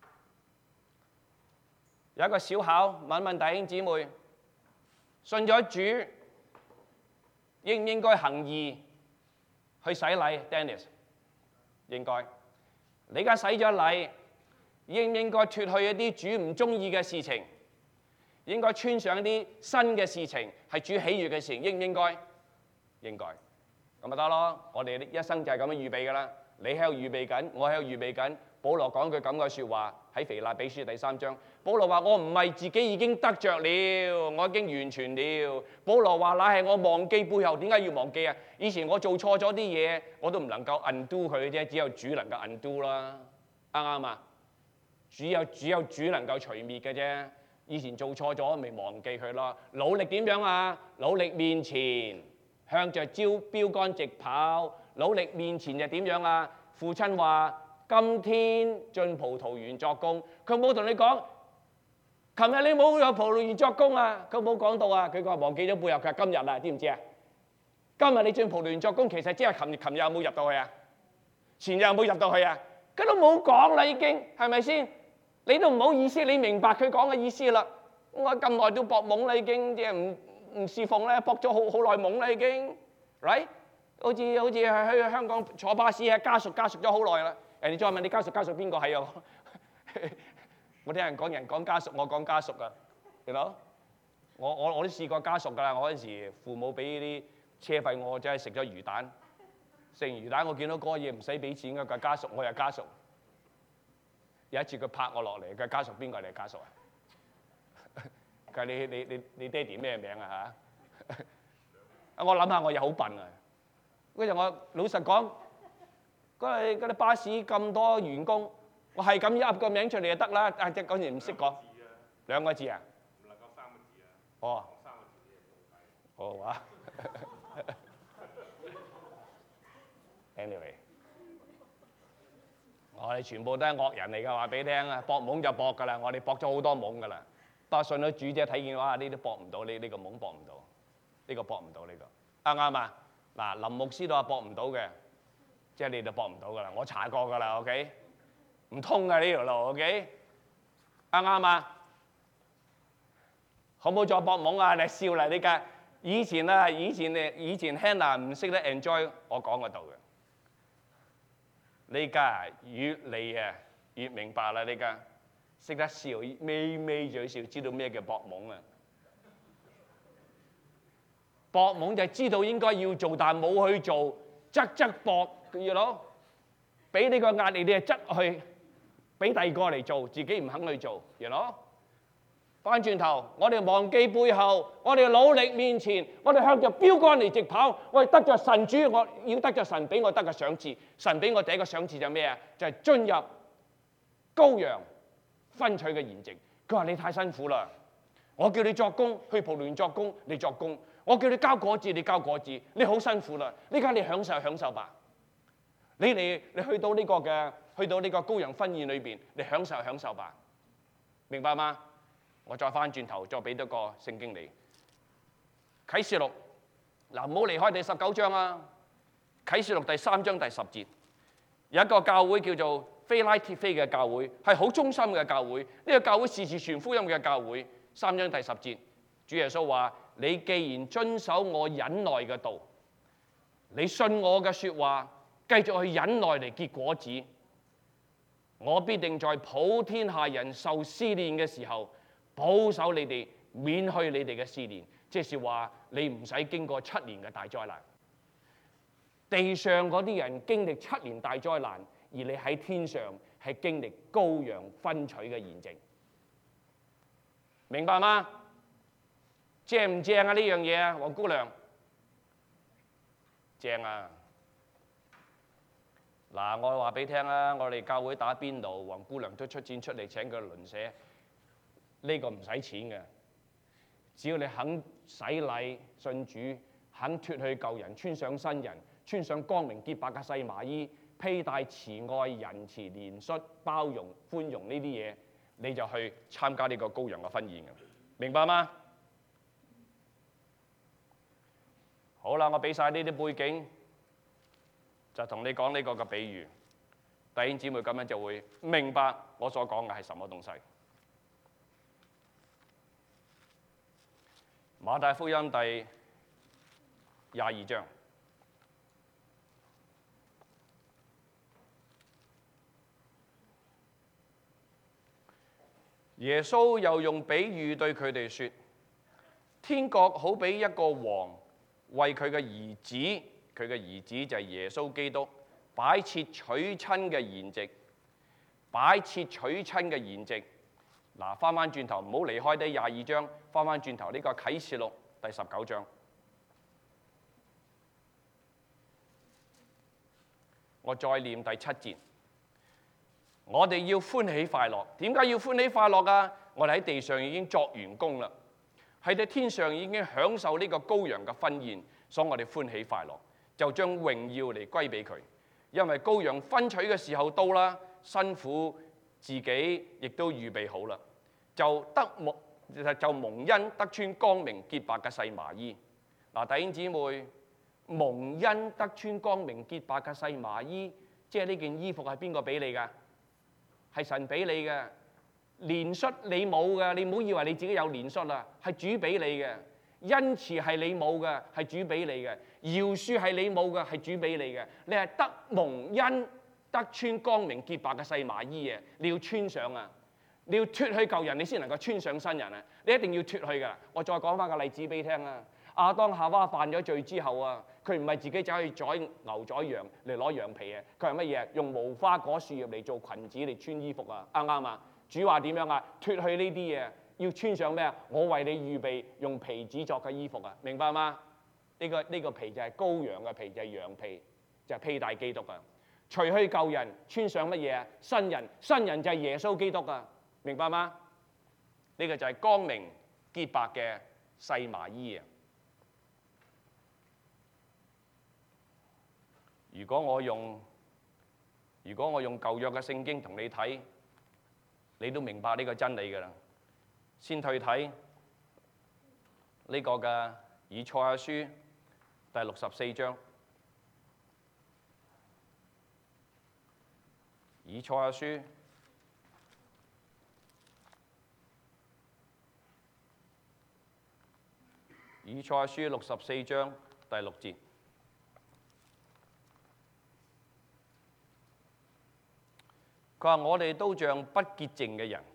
有一個小考，問問弟兄姊妹，信咗主應唔應該行義去洗禮 ？Dennis 應該。你而家洗咗禮，應唔應該脫去一啲主唔中意嘅事情？應該穿上一啲新嘅事情，係主喜悅嘅事情，應唔應該？應該。咁咪得咯。我哋一生就係咁樣預備㗎啦。你喺度預備緊，我喺度預備緊。保羅講句咁嘅説話喺腓立比書第三章。保羅話：我唔係自己已經得着了，我已經完全了。保羅話：乃係我忘記背後，點解要忘記啊？以前我做錯咗啲嘢，我都唔能夠 undo 佢啫，只有主能夠 undo 啦，啱唔啱啊？只有只有主能夠除滅嘅啫。以前做錯咗，咪忘記佢咯。努力點樣啊？努力面前，向着招標竿直跑。努力面前就點樣啊？父親話：今天進葡萄園作工。佢冇同你講，琴日你冇有葡萄園作工啊？佢冇講到啊。佢話忘記咗背後，佢話今日啊，知唔知啊？今日你進葡萄園作工，其實即係琴日，琴日有冇入到去啊？前日有冇入到去啊？佢都冇講啦，已經係咪先？你都唔好意思，你明白佢講嘅意思啦。我咁耐都搏懵啦，已經即係唔唔侍奉咧，搏咗好好耐懵啦，已經，right？好似好似係去香港坐巴士啊，家屬家屬咗好耐啦。人哋再問你家屬家屬邊個係啊？我聽人講人講家屬，我講家屬啊，你諗？我我我都試過家屬㗎啦。我嗰陣時父母俾啲車費，我真係食咗魚蛋。食完魚蛋，我見到嗰個嘢唔使俾錢㗎，佢家屬，我又家屬。有一次佢拍我落嚟，佢家屬邊個嚟？家屬啊？佢話你你你你爹哋咩名啊嚇？啊我諗下我又好笨啊！嗰陣我老實講，嗰啲嗰啲巴士咁多員工，我係咁噏個名出嚟就得啦。啊即係嗰陣唔識講兩個字啊？唔能夠三個字啊？哦，三個字嘅冇計。哦啊，anyway。我哋全部都係惡人嚟㗎，話俾你聽啊！搏懵就搏㗎啦，我哋搏咗好多懵㗎啦。不過信咗主者睇見哇，呢啲搏唔到，呢呢個懵搏唔到，呢個搏唔到呢個。啱唔啱啊？嗱，林牧師都話搏唔到嘅，即係你就搏唔到㗎啦。我查過㗎啦 ，OK？ 唔通㗎呢條路 ，OK？ 啱唔啱啊？好唔好再搏懵啊？你笑啦，呢家以前啊，以前誒，以前 Hannah 唔識得 enjoy 我講嗰度嘅。呢家越嚟啊越明白啦！呢家識得笑，眯眯嘴笑，知道咩叫搏懵啊！搏懵就係知道應該要做，但係冇去做，側側搏，you know？俾呢個壓力你係側去，俾第二個嚟做，自己唔肯去做，you know？翻轉頭，我哋忘記背後，我哋努力面前，我哋向着標竿嚟直跑。我哋得着神主，我要得着神俾我得個賞賜。神俾我第一個賞賜就係咩啊？就係進入羔羊分取嘅筵席。佢話你太辛苦啦，我叫你作工，去葡萄園作工，你作工；我叫你交果子，你交果子，你好辛苦啦。呢家你享受享受吧。你嚟你去到呢個嘅，去到呢個羔羊婚宴裏邊，你享受享受吧。明白嗎？我再翻轉頭，再俾多個聖經你。啟示錄嗱，唔好離開第十九章啊！啟示錄第三章第十節，有一個教會叫做非拉鐵非嘅教會，係好忠心嘅教會。呢、這個教會時時傳福音嘅教會。三章第十節，主耶穌話：你既然遵守我忍耐嘅道，你信我嘅説話，繼續去忍耐嚟結果子。 我必定在普天下人受試煉嘅時候，保守你哋，免去你哋嘅試煉。即是話你唔使經過七年嘅大災難。地上嗰啲人經歷七年大災難，而你喺天上係經歷羔羊分取嘅筵席。明白嗎？正唔正啊？呢樣嘢啊，黃姑娘，正啊！嗱，我話俾你聽啊，我哋教會打邊爐，黃姑娘都出錢出嚟請佢鄰舍，呢個唔使錢嘅，只要你肯洗禮信主，肯脱去舊人，穿上新人，穿上光明潔白嘅細麻衣，披戴慈愛、仁慈、憐恤、包容、寬容呢啲嘢，你就去參加呢個羔羊嘅婚宴嘅，明白嗎？好啦，我俾晒呢啲背景。就同你講呢個嘅比喻，弟兄姊妹咁樣就會明白我所講嘅係什麼東西。馬太福音第廿二章，耶穌又用比喻對佢哋說：天國好比一個王為佢嘅兒子。佢嘅兒子就係耶穌基督，擺設娶親嘅筵席，擺設娶親嘅筵席。嗱，翻翻轉頭，唔好離開第廿二章，翻翻轉頭呢個啟示錄第十九章，我再念第七節。我哋要歡喜快樂，點解要歡喜快樂啊？我哋喺地上已經作完工啦，喺喺天上已經享受呢個羔羊嘅婚宴，所以我哋歡喜快樂。就將榮耀嚟歸俾佢，因為羔羊分取嘅時候到啦，辛苦自己亦都預備好啦，就得蒙就蒙恩得穿光明潔白嘅細麻衣。嗱，弟兄姊妹，蒙恩得穿光明潔白嘅細麻衣，即係呢件衣服係邊個俾你㗎？係神俾你嘅。憐恤你冇嘅，你唔好以為你自己有憐恤啊，係主俾你嘅。恩慈係你冇嘅，係主俾你嘅；饒恕係你冇嘅，係主俾你嘅。你係得蒙恩得穿光明潔白嘅細麻衣嘅，你要穿上啊！你要脱去舊人，你先能夠穿上新人啊！你一定要脱去噶。我再講翻個例子俾你聽啊！亞當夏娃犯咗罪之後啊，佢唔係自己走去宰牛宰羊嚟攞羊皮啊，佢係乜嘢？用無花果樹葉嚟做裙子嚟穿衣服啊！啱唔啱啊？主話點樣啊？脱去呢啲嘢。要穿上咩啊？我為你預備用皮子作嘅衣服啊，明白嗎？呢、這個呢、這個皮就係羔羊嘅皮，就係、是、羊皮，就係、是、披戴基督啊。除去舊人，穿上乜嘢啊？新人，新人就係耶穌基督啊，明白嗎？呢、這個就係光明潔白嘅細麻衣啊。如果我用如果我用舊約嘅聖經同你睇，你都明白呢個真理㗎啦。先去睇呢個嘅以賽亞書第六十四章，以賽亞書以賽亞書六十四章第六節，佢話：我哋都像不潔淨嘅人。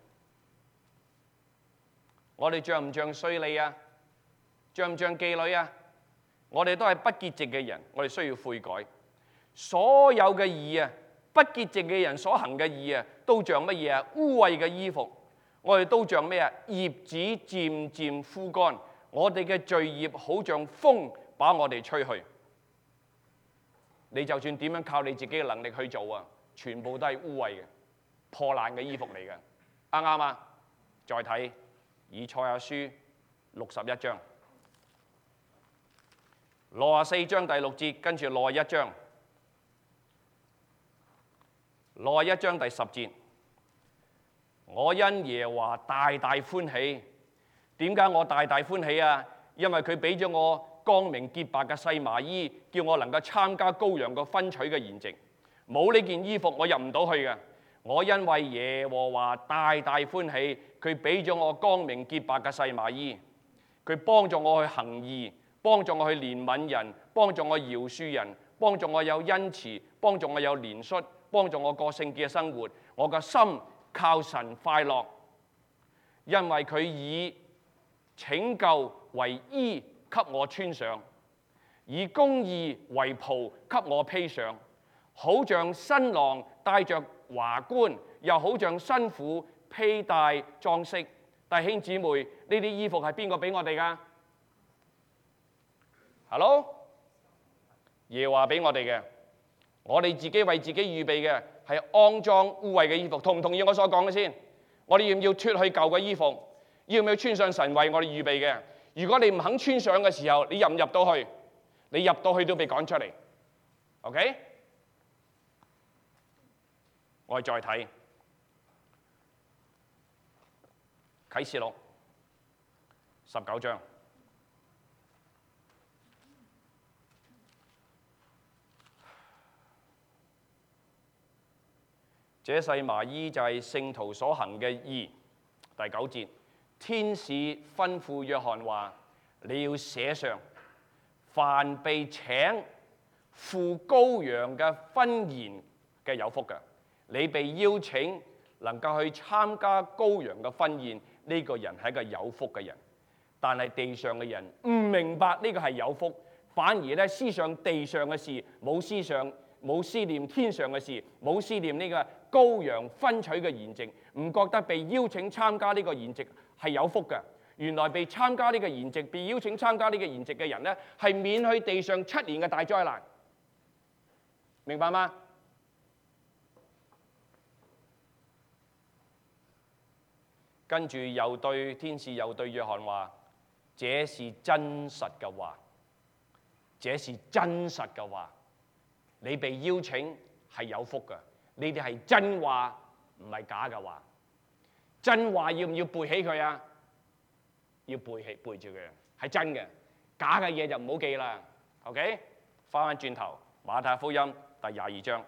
我哋像唔像稅吏啊？像唔像妓女啊？我哋都係不潔淨嘅人，我哋需要悔改。所有嘅義啊，不潔淨嘅人所行嘅義啊，都像乜嘢啊？污穢嘅衣服。我哋都像咩啊？葉子漸漸枯乾。我哋嘅罪孽好像風把我哋吹去。你就算點樣靠你自己嘅能力去做啊，全部都係污穢嘅、破爛嘅衣服嚟嘅。啱唔啱啊？再睇以賽亞書六十一章，六十四章第六節，跟住六十一章，六十一章第十節，我因耶和華大大歡喜。點解我大大歡喜啊？因為佢俾咗我光明潔白嘅細麻衣，叫我能夠參加羔羊個分取嘅筵席。冇呢件衣服，我入唔到去嘅。我因為耶和華大大歡喜，佢俾咗我光明潔白嘅細麻衣，佢幫助我去行義，幫助我去憐憫人，幫助我饒恕人，幫助我有恩慈，幫助我有憐恤，幫助我過聖潔嘅生活。 我個心靠神快樂，因為佢以拯救為衣給我穿上，以公義為袍給我披上，好像新郎戴着華冠，又好像新婦披戴裝飾。弟兄姊妹，呢啲衣服係邊個俾我哋㗎？Hello？耶和華俾我哋嘅，我哋自己為自己預備嘅係骯髒污穢嘅衣服，同唔同意我所講嘅先？我哋要唔要脫去舊嘅衣服？要唔要穿上神為我哋預備嘅？如果你唔肯穿上嘅時候，你入唔入到去？你入到去都被趕出嚟。OK？ 我哋再睇啟示錄十九章。這細麻衣就係聖徒所行嘅義。第九節，天使吩咐約翰話：你要寫上，凡被請赴羔羊嘅婚宴嘅有福嘅。你被邀請能夠去參加羔羊嘅婚宴，呢、這個人係一個有福嘅人。但係地上嘅人唔明白呢個係有福，反而咧思想地上嘅事，冇思想。冇思念天上嘅事，冇思念呢個羔羊婚娶嘅筵席，唔覺得被邀請參加呢個筵席係有福嘅。原來被參加呢個筵席，被邀請參加呢個筵席嘅人呢，係免去地上七年嘅大災難。明白嗎？跟住又對天使又對約翰話：這是真實嘅話，這是真實嘅話。你被邀請係有福嘅，呢啲係真話，唔係假嘅話。真話要唔要背起佢啊？要背起背住佢，係真嘅。假嘅嘢就唔好記啦。OK， 翻返轉頭，馬太福音第廿二章，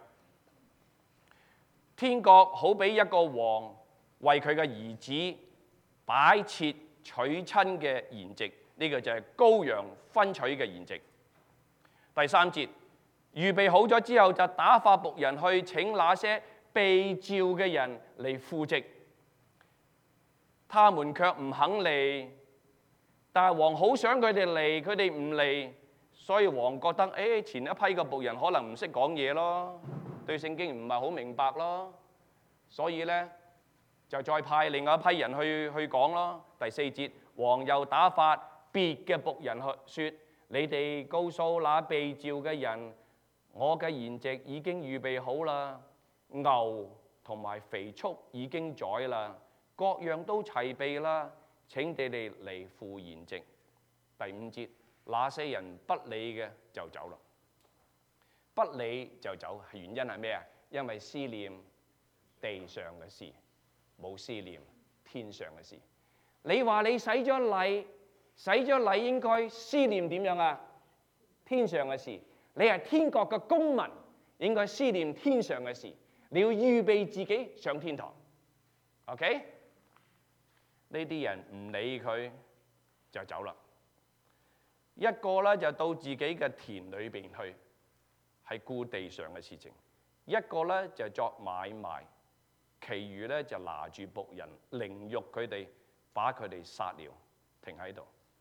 天國好比一個王為佢嘅兒子擺設娶親嘅筵席，呢、這個就係羔羊婚娶嘅筵席。第三節。預備好咗之後，就打發僕人去請那些被召嘅人嚟赴席，他們卻唔肯嚟。但係王好想佢哋嚟，佢哋唔嚟，所以王覺得，誒、哎、前一批嘅僕人可能唔識講嘢咯，對聖經唔係好明白咯，所以咧就再派另外一批人去去講咯。第四節，王又打發別嘅僕人去說：你哋告訴那被召嘅人，我嘅筵席已經預備好啦，牛同埋肥畜已經宰啦，各樣都齊備啦。請你哋嚟赴筵席。第五節，那些人不理嘅就走啦，不理就走，原因係咩啊？因為思念地上嘅事，冇思念天上嘅事。你話你洗咗禮，洗咗禮應該思念點樣啊？天上嘅事。你係天國嘅公民，應該思念天上嘅事。你要預備自己上天堂。OK？ 呢啲人唔理佢就走啦。一個咧就到自己嘅田裏邊去，係顧地上嘅事情；一個咧就作買賣，其餘咧就拿住僕人凌辱佢哋，把佢哋殺了，停喺度，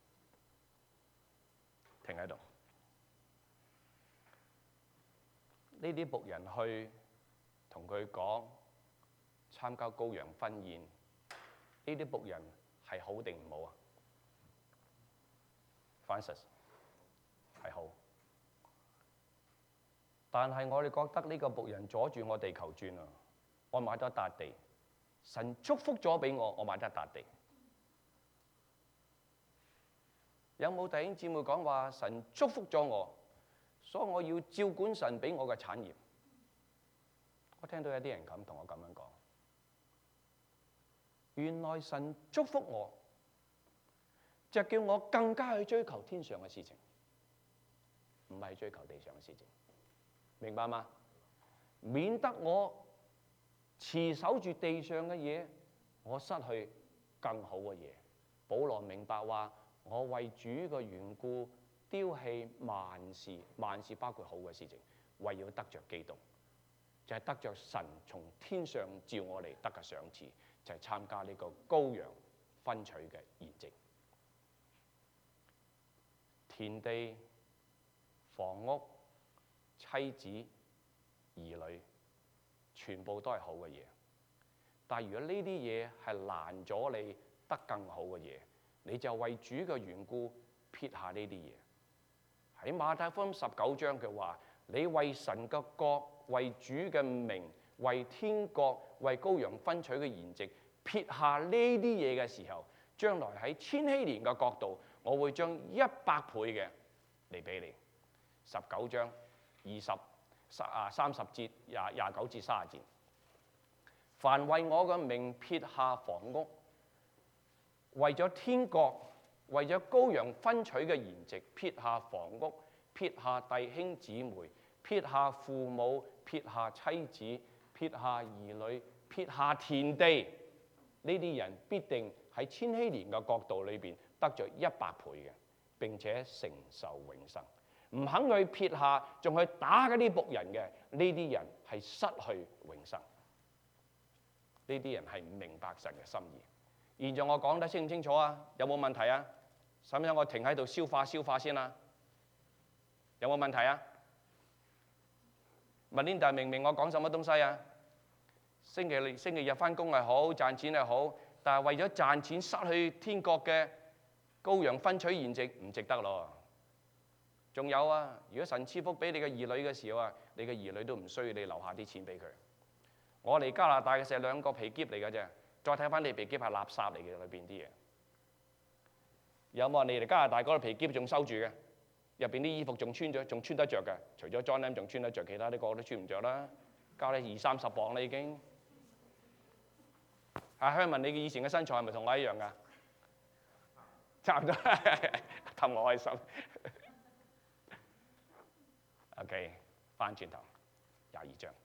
停喺度。呢啲僕人去同佢講參加羔羊婚宴，呢啲僕人係好定唔好啊？Francis 係好，但係我哋覺得呢個僕人阻住我地球轉啊！我買咗一笪地，神祝福咗俾我，我買咗一笪地。有冇弟兄姊妹講話神祝福咗我？所以我要照管神俾我嘅產業。我聽到有啲人咁同我咁樣講，原來神祝福我，就叫我更加去追求天上嘅事情，唔係追求地上嘅事情，明白嗎？免得我持守住地上嘅嘢，我失去更好嘅嘢。保羅明白話，我為主嘅緣故，丟棄萬事，萬事包括好嘅事情，為要得着基督。 就係得着神從天上召我嚟得嘅賞賜，就係參加呢個羔羊分取嘅筵席。田地、房屋、妻子、兒女，全部都係好嘅嘢。但係如果呢啲嘢係攔咗你得更好嘅嘢，你就為主嘅緣故撇下呢啲嘢。喺馬太福音十九章佢話：你為神嘅國、為主嘅名、為天國、為羔羊分取嘅筵席，撇下呢啲嘢嘅時候，將來喺千禧年嘅角度，我會將一百倍嘅嚟俾你。十九章二十三啊三十節廿廿九至三十節，凡為我嘅名撇下房屋，為咗天國，為咗羔羊分取嘅筵席，撇下房屋，撇下弟兄姊妹，撇下父母，撇下妻子，撇下兒女，撇下田地，呢啲人必定喺千禧年嘅角度裏邊得着一百倍嘅，並且承受永生。唔肯去撇下，仲去打嗰啲僕人嘅，呢啲人係失去永生。呢啲人係唔明白神嘅心意。現在我講得清唔清楚啊？有冇問題啊？使唔使我停喺度消化消化先啊？有冇問題啊？問 Linda 明唔明我講什麼東西啊？星期六、星期日翻工係好，賺錢係好，但係為咗賺錢失去天國嘅羔羊分取筵席，唔值得咯。仲有啊，如果神賜福俾你嘅兒女嘅時候啊，你嘅兒女都唔需要你留下啲錢俾佢。我嚟加拿大嘅時候兩個皮篋嚟嘅啫，再睇翻你皮篋係垃圾嚟嘅，裏邊啲嘢。有冇人嚟加拿大嗰個皮篋仲收住嘅？入邊啲衣服仲穿咗，仲穿得着嘅。除咗 John M 仲穿得着，其他啲個個都穿唔着啦。交你二三十磅啦已經。阿香文，你嘅以前嘅身材係咪同我一樣㗎？差唔多，氹我開心。OK， 翻轉頭廿二章，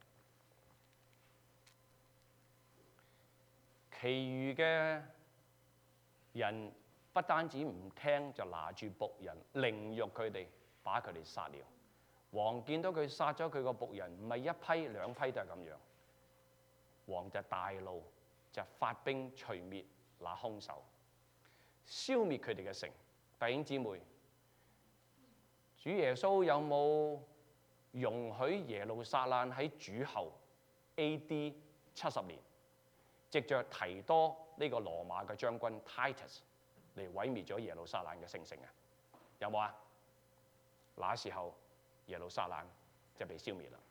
其餘嘅人不單止唔聽，就拿住僕人凌辱佢哋，把佢哋殺了。王見到佢殺咗佢個僕人，唔係一批兩批都係咁樣，王就大怒，就發兵除滅那兇手，消滅佢哋嘅城。弟兄姊妹，主耶穌有冇容許耶路撒冷喺主後 A D 七十年，藉着提多呢個羅馬嘅將軍 Titus 嚟毀滅咗耶路撒冷嘅聖城啊？有冇啊？那時候耶路撒冷就被消滅啦。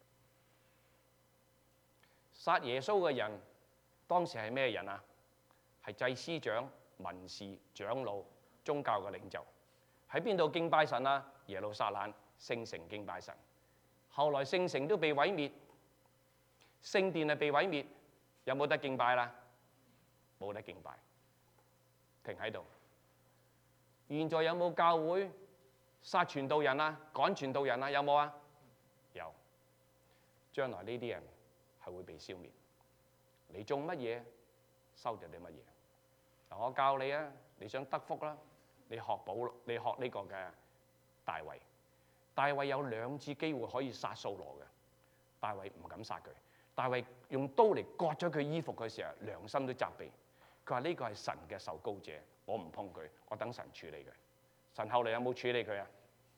殺耶穌嘅人當時係咩人啊？係祭司長、文士、長老、宗教嘅領袖。喺邊度敬拜神啊？耶路撒冷聖城敬拜神。後來聖城都被毀滅，聖殿係被毀滅，有冇得敬拜啦？冇得敬拜，停喺度。現在有冇教會殺傳道人啊？趕傳道人啊？有冇啊？有。將來呢啲人係會被消滅。你種乜嘢，收就你乜嘢。嗱，我教你啊，你想得福啦，你學保，你學呢個嘅大衛。大衛有兩次機會可以殺掃羅嘅，大衛唔敢殺佢。大衛用刀嚟割咗佢衣服嘅時候，良心都責備。佢話呢個係神嘅受膏者，我唔碰佢，我等神處理佢。神後嚟有冇處理佢啊？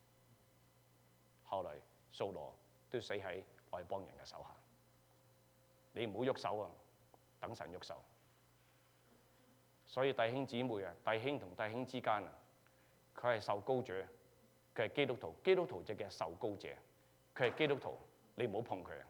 後嚟掃羅都死喺外邦人嘅手下。你唔好喐手啊，等神喐手。所以弟兄姊妹啊，弟兄同弟兄之間啊，佢係受膏者。佢係基督徒，基督徒即係受膏者，佢係基督徒，你唔好碰佢啊！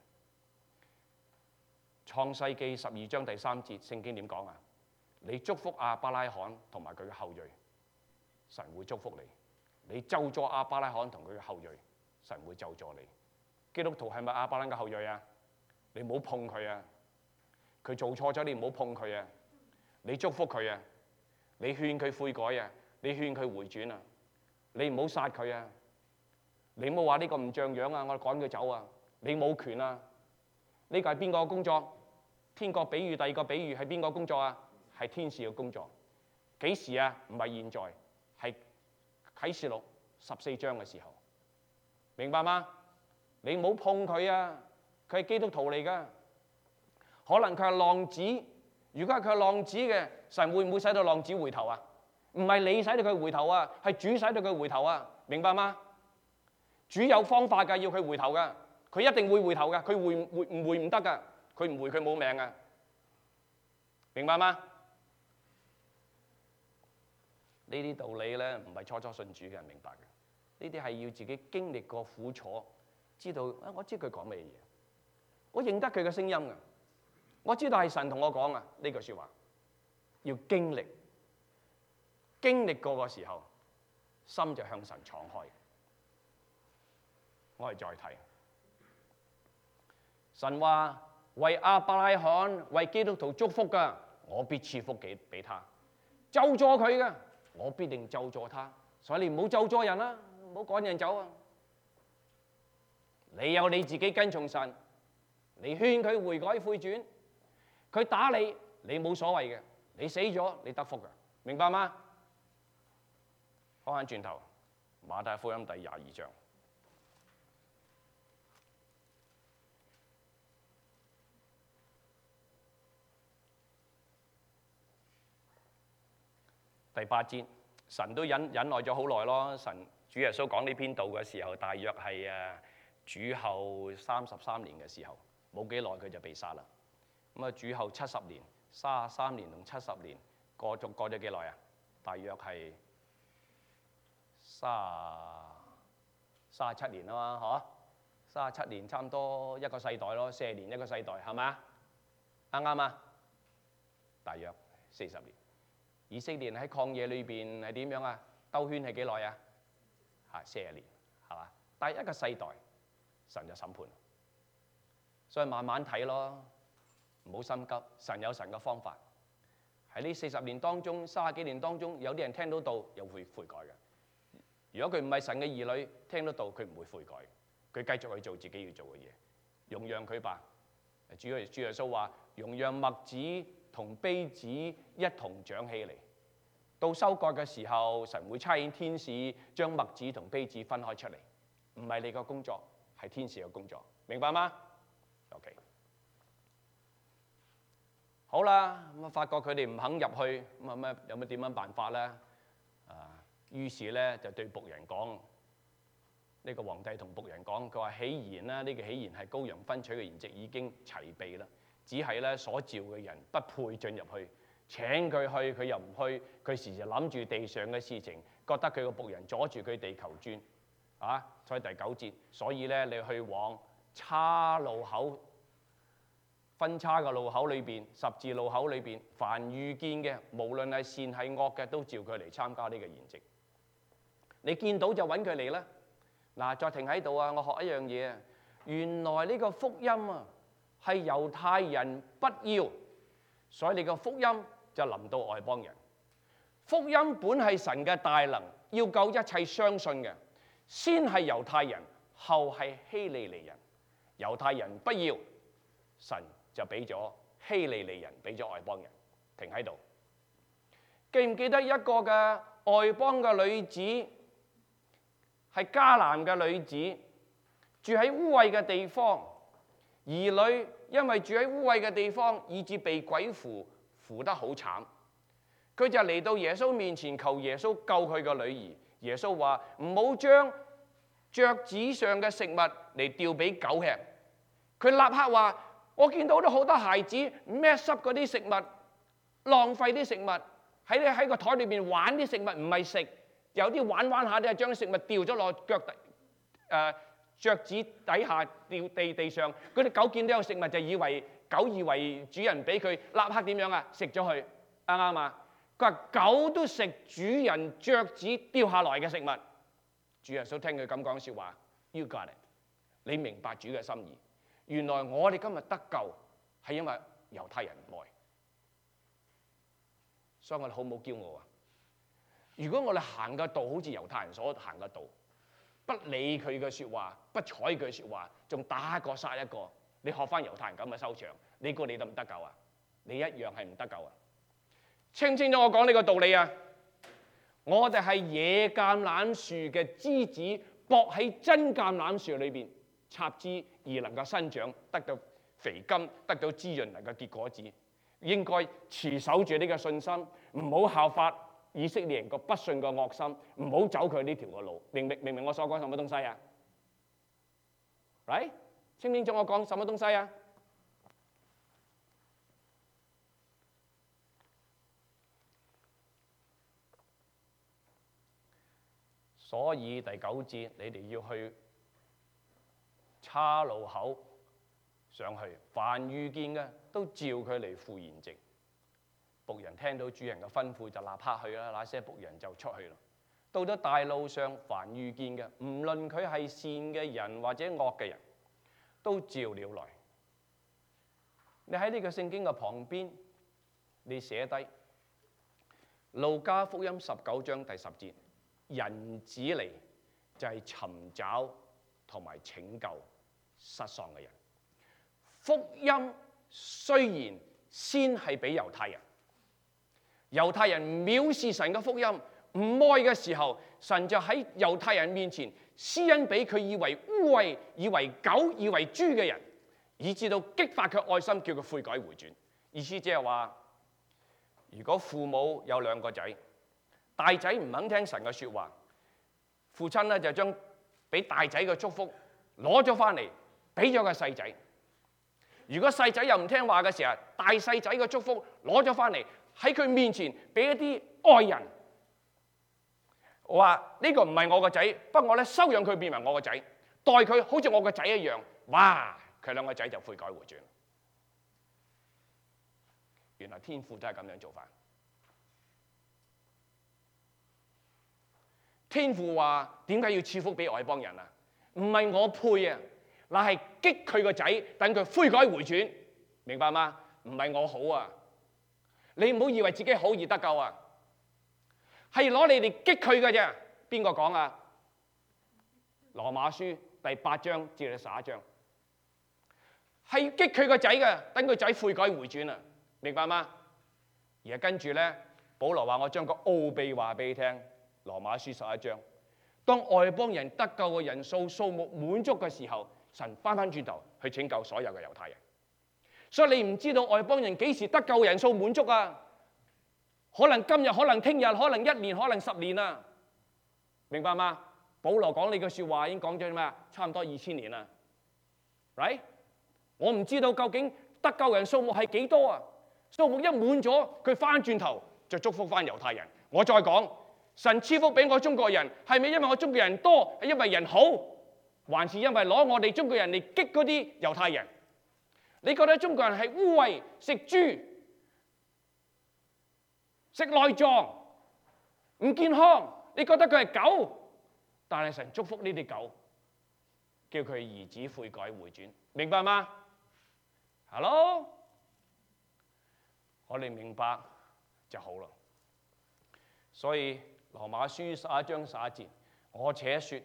創世記十二章第三節，聖經點講啊？你祝福亞伯拉罕同埋佢嘅後裔，神會祝福你；你咒詛亞伯拉罕同佢嘅後裔，神會咒詛你。基督徒係咪亞伯拉罕嘅後裔啊？你唔好碰佢啊！佢做錯咗，你唔好碰佢啊！你祝福佢啊！你勸佢悔改啊！你勸佢回轉啊！你唔好殺佢啊！你唔好話呢個唔像樣啊！我趕佢走啊！你冇權啊！呢個係邊個嘅工作？天國比喻第二個比喻係邊個工作啊？係天使嘅工作。幾時啊？唔係現在，係啟示錄十四章嘅時候，明白嗎？你唔好碰佢啊！ 佢係基督徒嚟㗎。可能佢係浪子，如果係佢係浪子嘅，神會唔會使到浪子回頭啊？唔係你使到佢回頭啊，係主使到佢回頭啊，明白嗎？主有方法㗎，要佢回頭㗎，佢一定會回頭㗎，佢回回唔回唔得㗎，佢唔回佢冇命㗎，明白嗎？呢啲道理咧，唔係初初信主嘅人明白嘅，呢啲係要自己經歷過苦楚，知道啊，我知佢講咩嘢，我認得佢嘅聲音㗎，我知道係神同我講啊呢句説話，要經歷，經歷過嘅時候，心就向神敞開。我哋再睇，神話為亞伯拉罕、為基督徒祝福㗎，我必賜福給俾他，咒詛佢㗎，我必定咒詛他。所以你唔好咒詛人啦，唔好趕人走啊！你有你自己跟從神，你勸佢悔改悔轉，佢打你，你冇所謂嘅，你死咗你得福㗎，明白嗎？翻返轉頭，馬太福音第廿二章。第八節，神都忍忍耐咗好耐咯。神主耶穌講呢篇道嘅時候，大約係誒主後三十三年嘅時候，冇幾耐佢就被殺啦。咁啊，主後七十年、三十三年同七十年，過咗過咗幾耐啊？大約係三三十七年啊嘛，嗬？三十七年差唔多一個世代咯，四十年一個世代，係咪啊？啱啱啊？大約四十年。以色列喺曠野裏邊係點樣啊？兜圈係幾耐啊？嚇，四十年，係嘛？但係一個世代，神就審判，所以慢慢睇咯，唔好心急。神有神嘅方法。喺呢四十年當中，三十幾年當中，有啲人聽到道又會悔改嘅。如果佢唔係神嘅兒女，聽到道佢唔會悔改，佢繼續去做自己要做嘅嘢，容讓佢吧。主耶主耶穌話：容讓麥子同稗子一同長起嚟，到收割嘅時候，神會差遣天使將麥子同稗子分開出嚟。唔係你個工作，係天使嘅工作，明白嗎 ？OK， 好啦，咁啊發覺佢哋唔肯入去，咁啊咩有乜點樣辦法咧？啊，於是咧就對僕人講，呢、這個皇帝同僕人講，佢話喜筵啦，呢、這個喜筵係羔羊分取嘅筵席已經齊備啦。只係咧所召嘅人不配進入去，請佢去佢又唔去，佢時時諗住地上嘅事情，覺得佢個僕人阻住佢地球轉，啊！所以第九節，所以咧你去往岔路口、分叉嘅路口裏邊、十字路口裏邊，凡遇見嘅，無論係善係惡嘅，都召佢嚟參加呢個筵席。你見到就揾佢嚟啦。嗱，再停喺度啊！我學一樣嘢啊，原來呢個福音啊〜係猶太人不要，所以你個福音就臨到外邦人。福音本係神嘅大能，要救一切相信嘅。先係猶太人，後係希利尼人。猶太人不要，神就俾咗希利尼人，俾咗外邦人。停喺度，記唔記得一個嘅外邦嘅女子，係迦南嘅女子，住喺污穢嘅地方。兒女因為住喺污穢嘅地方，以致被鬼附，附得好慘。佢就嚟到耶穌面前求耶穌救佢個女兒。耶穌話：唔好將桌子上嘅食物嚟掉俾狗吃。佢立刻話：我見到都好多孩子孭濕嗰啲食物，浪費啲食物喺喺個台裏邊玩啲食物，唔係食。有啲玩玩下咧，將食物掉咗落腳底誒。呃桌子底下掉地地上，嗰啲狗見到有食物就以為狗以為主人俾佢，立刻點樣啊？食咗佢，啱唔啱啊？佢話狗都食主人桌子掉下來嘅食物。主耶穌聽佢咁講説話 ，You got it， 你明白主嘅心意。原來我哋今日得救係因為猶太人愛，所以我哋好冇驕傲啊！如果我哋行嘅道好似猶太人所行嘅道，不理佢嘅説話，不睬佢説話，仲打一個殺一個，你學翻猶太人咁嘅收場，你估你得唔得救啊？你一樣係唔得救啊！清唔清楚我講呢個道理啊？我哋係野橄欖樹嘅枝子，駁喺真橄欖樹裏邊， 插枝而能夠生長，得到肥甘，得到滋潤，能夠結果子。應該持守住呢個信心，唔好效法以色列人個不信個惡心，唔好走佢呢條嘅路。明唔明？明唔明我所講什麼東西啊？Right？清唔清楚我講什麼東西啊？所以第九節你哋要去岔路口上去，凡遇見嘅都照佢嚟付現值。僕人聽到主人嘅吩咐就立刻去啦，那些僕人就出去啦。到咗大路上，凡遇見嘅，唔論佢係善嘅人或者惡嘅人，都照了來。你喺呢個聖經嘅旁邊，你寫低路加福音十九章第十節。人子嚟就係尋找同埋拯救失喪嘅人。福音雖然先係俾猶太人，猶太人藐視神嘅福音，唔愛嘅時候，神就喺猶太人面前施恩俾佢以為污穢、以為狗、以為豬嘅人，以至到激發佢愛心，叫佢悔改回轉。意思即係話，如果父母有兩個仔，大仔唔肯聽神嘅説話，父親咧就將俾大仔嘅祝福攞咗翻嚟，俾咗個細仔。如果細仔又唔聽話嘅時候，大細仔嘅祝福攞咗翻嚟，喺佢面前俾一啲愛人，話呢個唔係我個仔，不過咧收養佢變為我個仔，待佢好似我個仔一樣。哇！佢兩個仔就悔改回轉。原來天父都係咁樣做法。天父話：點解要賜福俾外邦人啊？唔係我配啊，乃係激佢個仔，等佢悔改回轉，明白嗎？唔係我好啊，你唔好以為自己好而得救啊，係攞你哋激佢嘅啫。邊個講啊？羅馬書第八章至到十一章，係激佢個仔嘅，等佢仔悔改回轉啊，明白嗎？而係跟住咧，保羅話：我將個奧秘話俾你聽。羅馬書十一章，當外邦人得救嘅人數數目滿足嘅時候，神翻翻轉頭去拯救所有嘅猶太人。所以你唔知道外邦人幾時得救嘅人數滿足啊？可能今日，可能聽日，可能一年，可能十年啊！明白嗎？保羅講呢句説話已經講咗咩啊？差唔多二千年啦。Right？ 我唔知道究竟得救人數目係幾多啊？數目一滿咗，佢翻轉頭就祝福翻猶太人。我再講。神賜福俾我中國人，係咪因為我中國人多，係因為人好，還是因為攞我哋中國人嚟激嗰啲猶太人？你覺得中國人係污穢，食豬、食內臟，唔健康？你覺得佢係狗？但係神祝福呢啲狗，叫佢兒子悔改回轉，明白嗎？ Hello， 我哋明白就好啦。所以羅馬書十一章十一節，我且說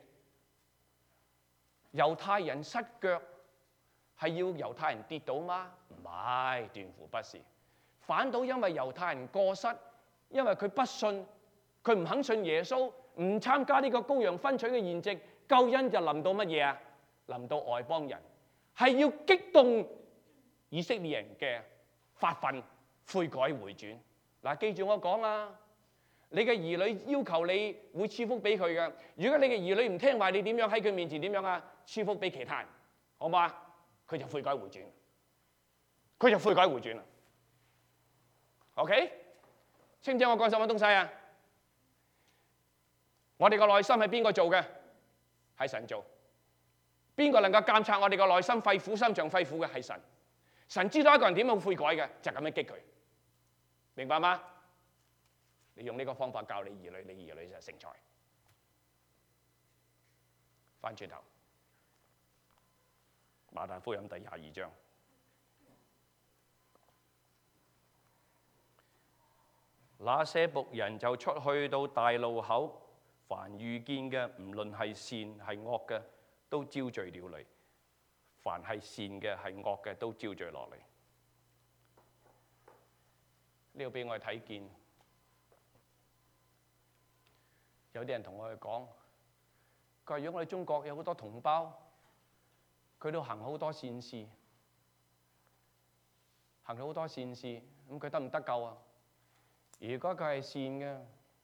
猶太人失腳係要猶太人跌倒嗎？唔係，斷乎不是。反倒因為猶太人過失，因為佢不信，佢唔肯信耶穌，唔參加呢個羔羊分取嘅筵席，救恩就臨到乜嘢啊？臨到外邦人，係要激動以色列人嘅發憤悔改回轉。嗱，記住我講啊！你嘅兒女要求你會賜福俾佢嘅，如果你嘅兒女唔聽話，你點樣喺佢面前點樣啊？賜福俾其他人，好嘛？佢就悔改回轉，佢就悔改回轉啦。OK， 清唔清我講什麼東西啊？我哋個內心係邊個做嘅？係神做。邊個能夠監察我哋個內心、肺腑、心腸、肺腑嘅？係神。神知道一個人點樣悔改嘅，就咁樣激佢，明白嗎？你用呢個方法教你兒女，你兒女就成才。翻轉頭，馬太福音第廿二章，那些僕人就出去到大路口，凡遇見嘅，唔論係善係惡嘅，都招聚了嚟；凡係善嘅係惡嘅，都招聚落嚟。呢個俾我哋睇見。有啲人同我哋講，佢話如果我哋中國有好多同胞， 佢都行好多善事，行好多善事，咁佢得唔得救啊？如果佢係善嘅，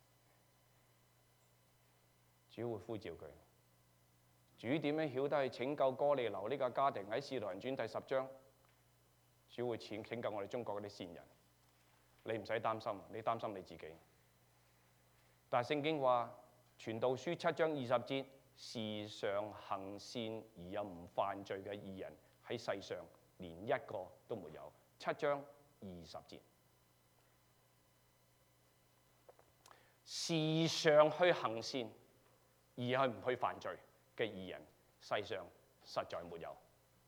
主會呼召佢。主點樣曉得去拯救哥尼流呢個家庭？喺《使徒行傳》第十章，主會拯拯救我哋中國嗰啲善人。你唔使擔心，你擔心你自己。但係聖經話，《傳道書》七章二十節，時常行善而又唔犯罪嘅義人喺世上連一個都沒有。七章二十節，時常去行善而係唔去犯罪嘅義人，世上實在沒有。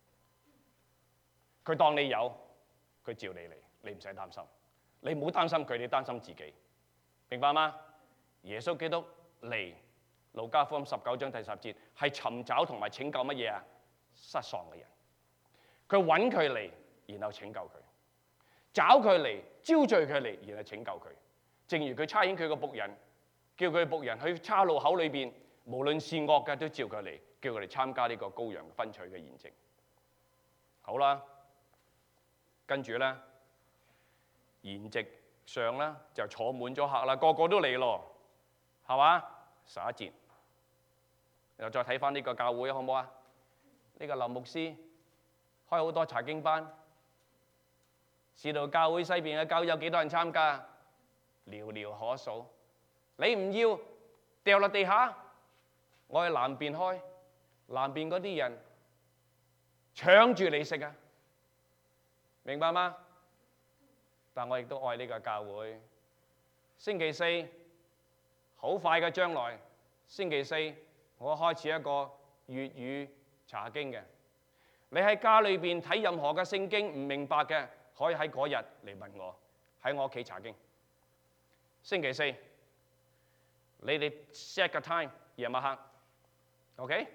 佢當你有，佢召你嚟，你唔使擔心。你唔好擔心佢，你擔心自己，明白嗎？耶穌基督嚟，路加福音十九章第十節，係尋找同埋拯救乜嘢啊？失喪嘅人。佢揾佢嚟，然後拯救佢；找佢嚟，招聚佢嚟，然後拯救佢。正如佢差遣佢個僕人，叫佢僕人去岔路口裏邊，無論善惡嘅都召佢嚟，叫佢哋參加呢個羔羊分取嘅筵席。好啦，跟住咧。筵席上咧就坐滿咗客啦，個個都嚟咯，係嘛？十一節，又再睇翻呢個教會好唔好啊？呢個林牧師開好多查經班，使到教會西邊嘅教會有幾多人參加？寥寥可數。你唔要掉落地下，我去南邊開，南邊嗰啲人搶住你食啊！明白嗎？但我亦都愛呢個教會。星期四好快嘅將來，星期四我開始一個粵語查經嘅。你喺家裏邊睇任何嘅聖經唔明白嘅，可以喺嗰日嚟問我，喺我屋企查經。星期四你哋 set 個 time 夜晚黑 ，OK？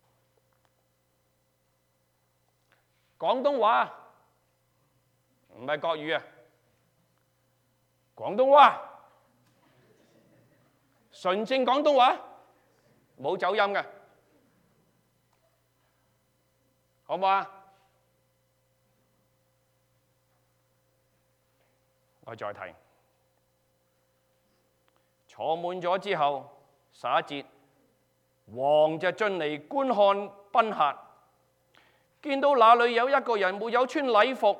廣東話唔係國語啊！廣東話，純正廣東話，冇走音嘅，好唔好啊？我再睇，坐滿咗之後，十一節，王就進嚟觀看賓客，見到那裏有一個人沒有穿禮服，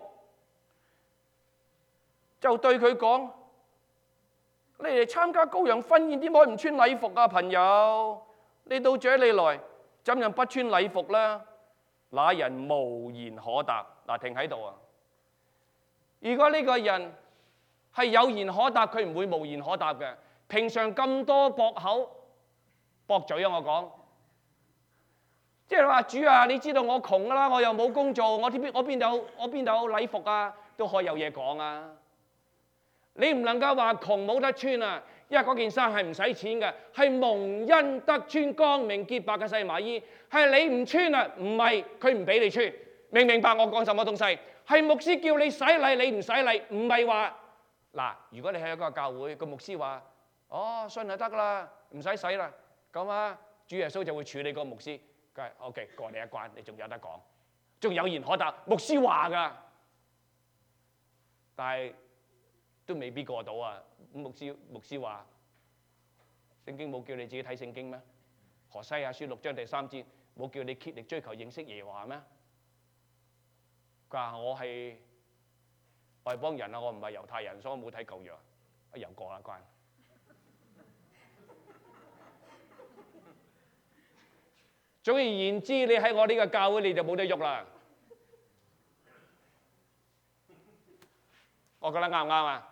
就對佢講。你哋參加羔羊婚宴點可以唔穿禮服啊？朋友，你到這裏來，怎樣不穿禮服呢？那人無言可答。嗱，停喺度啊！如果呢個人係有言可答，佢唔會無言可答嘅。平常咁多駁口駁嘴啊！我講，即係話主啊，你知道我窮啦，我又冇工做，我邊我邊有我邊有禮服啊？都可以有嘢講啊！你唔能夠話窮冇得穿啊，因為嗰件衫係唔使錢嘅，係蒙恩得穿光明潔白嘅細麻衣，係你唔穿啊，唔係佢唔俾你穿，明唔明白我講什麼東西？係牧師叫你洗禮，你唔洗禮，唔係話嗱，如果你喺一個教會，個牧師話哦信就得啦，唔使洗啦，咁啊，主耶穌就會處理個牧師，佢係 OK 過你一關，你仲有得講，仲有言可答，牧師話㗎，但係。都未必過到啊！牧師牧師話：聖經冇叫你自己睇聖經咩？何西阿書六章第三節冇叫你竭力追求認識耶和華咩？佢話我係外邦人啊，我唔係猶太人，所以我冇睇舊約，我又過一關。總而言之，你喺我呢個教會你就冇得喐啦。我覺得啱唔啱啊？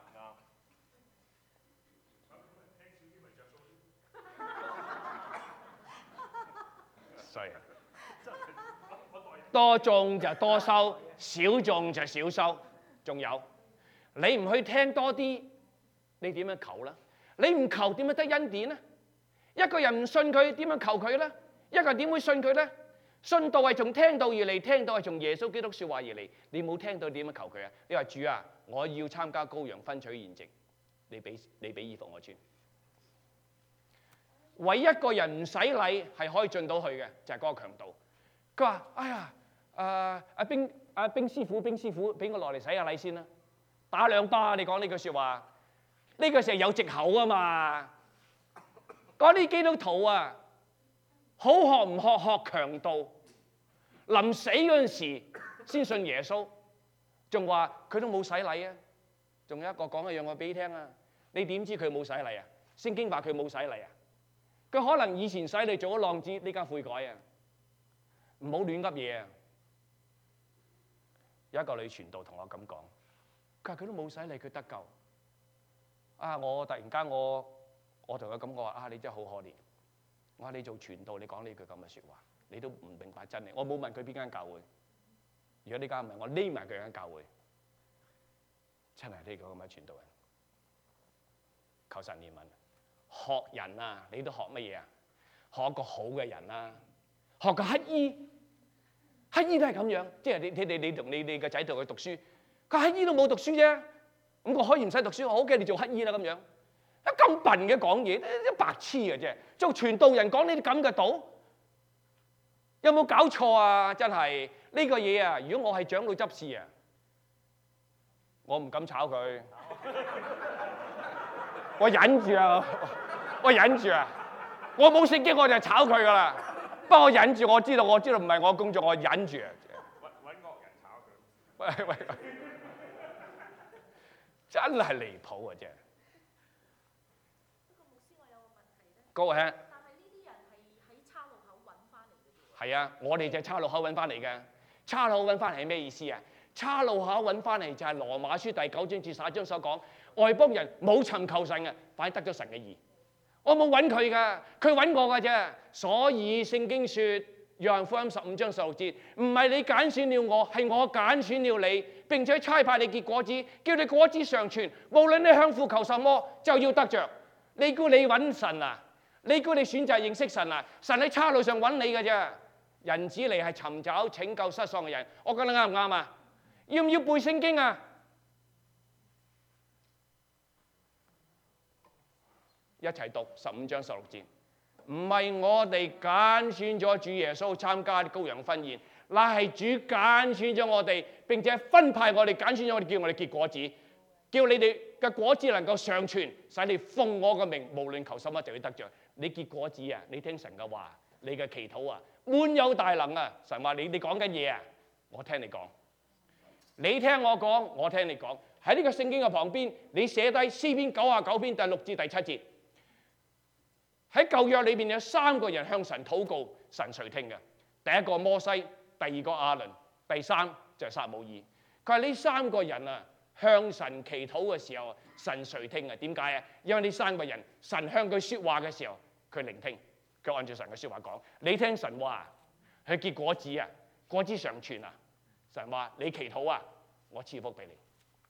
多種就多收，少種就少收。仲有，你唔去聽多啲，你點樣求啦？你唔求點樣得恩典呢？一個人唔信佢，點樣求佢呢？一個人點會信佢呢？信道係從聽道而嚟，聽道係從耶穌基督說話而嚟。你冇聽到點樣求佢啊？你話主啊，我要參加羔羊分取筵席，你俾你俾衣服我穿。唯一一個人唔使禮係可以進到去嘅，就係、是、嗰個強盜。佢話：哎呀， 啊阿冰阿冰師傅，冰師傅，俾我落嚟洗下禮先啦，打兩巴。你講呢句説話，呢個時候有藉口啊嘛。嗰啲基督徒啊，好學唔學學強盜，臨死嗰陣時先信耶穌，仲話佢都冇洗禮啊。仲有一個講一樣我俾你聽啊，你點知佢冇洗禮啊？聖經話佢冇洗禮啊，佢可能以前洗禮做咗浪子，呢家悔改啊，唔好亂噏嘢啊！有一個女傳道同我咁講，佢話佢都冇洗禮，佢得救啊！我突然間我我同佢咁講話啊，你真係好可憐。我話你做傳道，你講呢句咁嘅説話，你都唔明白真理。我冇問佢邊間教會，如果呢間唔係，我匿埋佢間教會。真係呢個咁嘅傳道人，求神憐憫。學人啊，你都學乜嘢啊？學一個好嘅人啊，學個乞衣。乞衣都係咁樣，即係你你你你同你你個仔同佢讀書，個乞衣都冇讀書啫，咁我可以唔使讀書，我好嘅你做乞衣啦咁樣。一咁笨嘅講嘢，一白痴嘅啫。做傳道人講呢啲咁嘅道，有冇搞錯啊？真係呢個嘢啊！如果我係長老執事啊，我唔敢炒佢，我忍住啊！我忍住啊！我冇聖經我就炒佢噶啦。不過我忍住，我知道我知道唔係我工作，我忍住啊！揾惡人炒佢，喂喂，真係離譜啊！真係。不過牧師，我有個問題咧。講下。但係呢啲人係喺岔路口揾翻嚟嘅。係啊，我哋就係岔路口揾翻嚟嘅。岔路口揾翻嚟係咩意思啊？岔路口揾翻嚟就係羅馬書第九章至十一章所講，外邦人冇尋求神嘅，反而得咗神嘅義。我冇揾佢噶，佢揾我噶啫。所以聖經說，約翰福音十五章十六節，唔係你揀選了我，係我揀選了你，並且差派你結果子，叫你果子常存。無論你向父求什麼，就要得着。你估你揾神啊？你估你選擇認識神啊？神喺岔路上揾你噶啫。人子嚟係尋找拯救失喪嘅人。我覺得啱唔啱啊？要唔要背聖經啊？一齊讀十五章十六節，唔係我哋揀選咗主耶穌參加羔羊婚宴，乃係主揀選咗我哋，並且分派我哋揀選咗我哋，叫我哋結果子，叫你哋嘅果子能夠常存，使你奉我嘅名，無論求什麼就會得着。你結果子啊！你聽神嘅話，你嘅祈禱啊，滿有大能啊！神話你你講緊嘢啊，我聽你講，你聽我講，我聽你講。喺呢個聖經嘅旁邊，你寫低詩篇九十九篇第六至第七節。喺舊約裏邊有三個人向神禱告，神垂聽嘅。第一個摩西，第二個亞倫，第三就係撒母耳。佢話呢三個人啊，向神祈禱嘅時候，神垂聽啊。點解啊？因為呢三個人，神向佢説話嘅時候，佢聆聽，佢按照神嘅説話講。你聽神話，佢結果子啊，果子常存啊。神話你祈禱啊，我賜福俾你。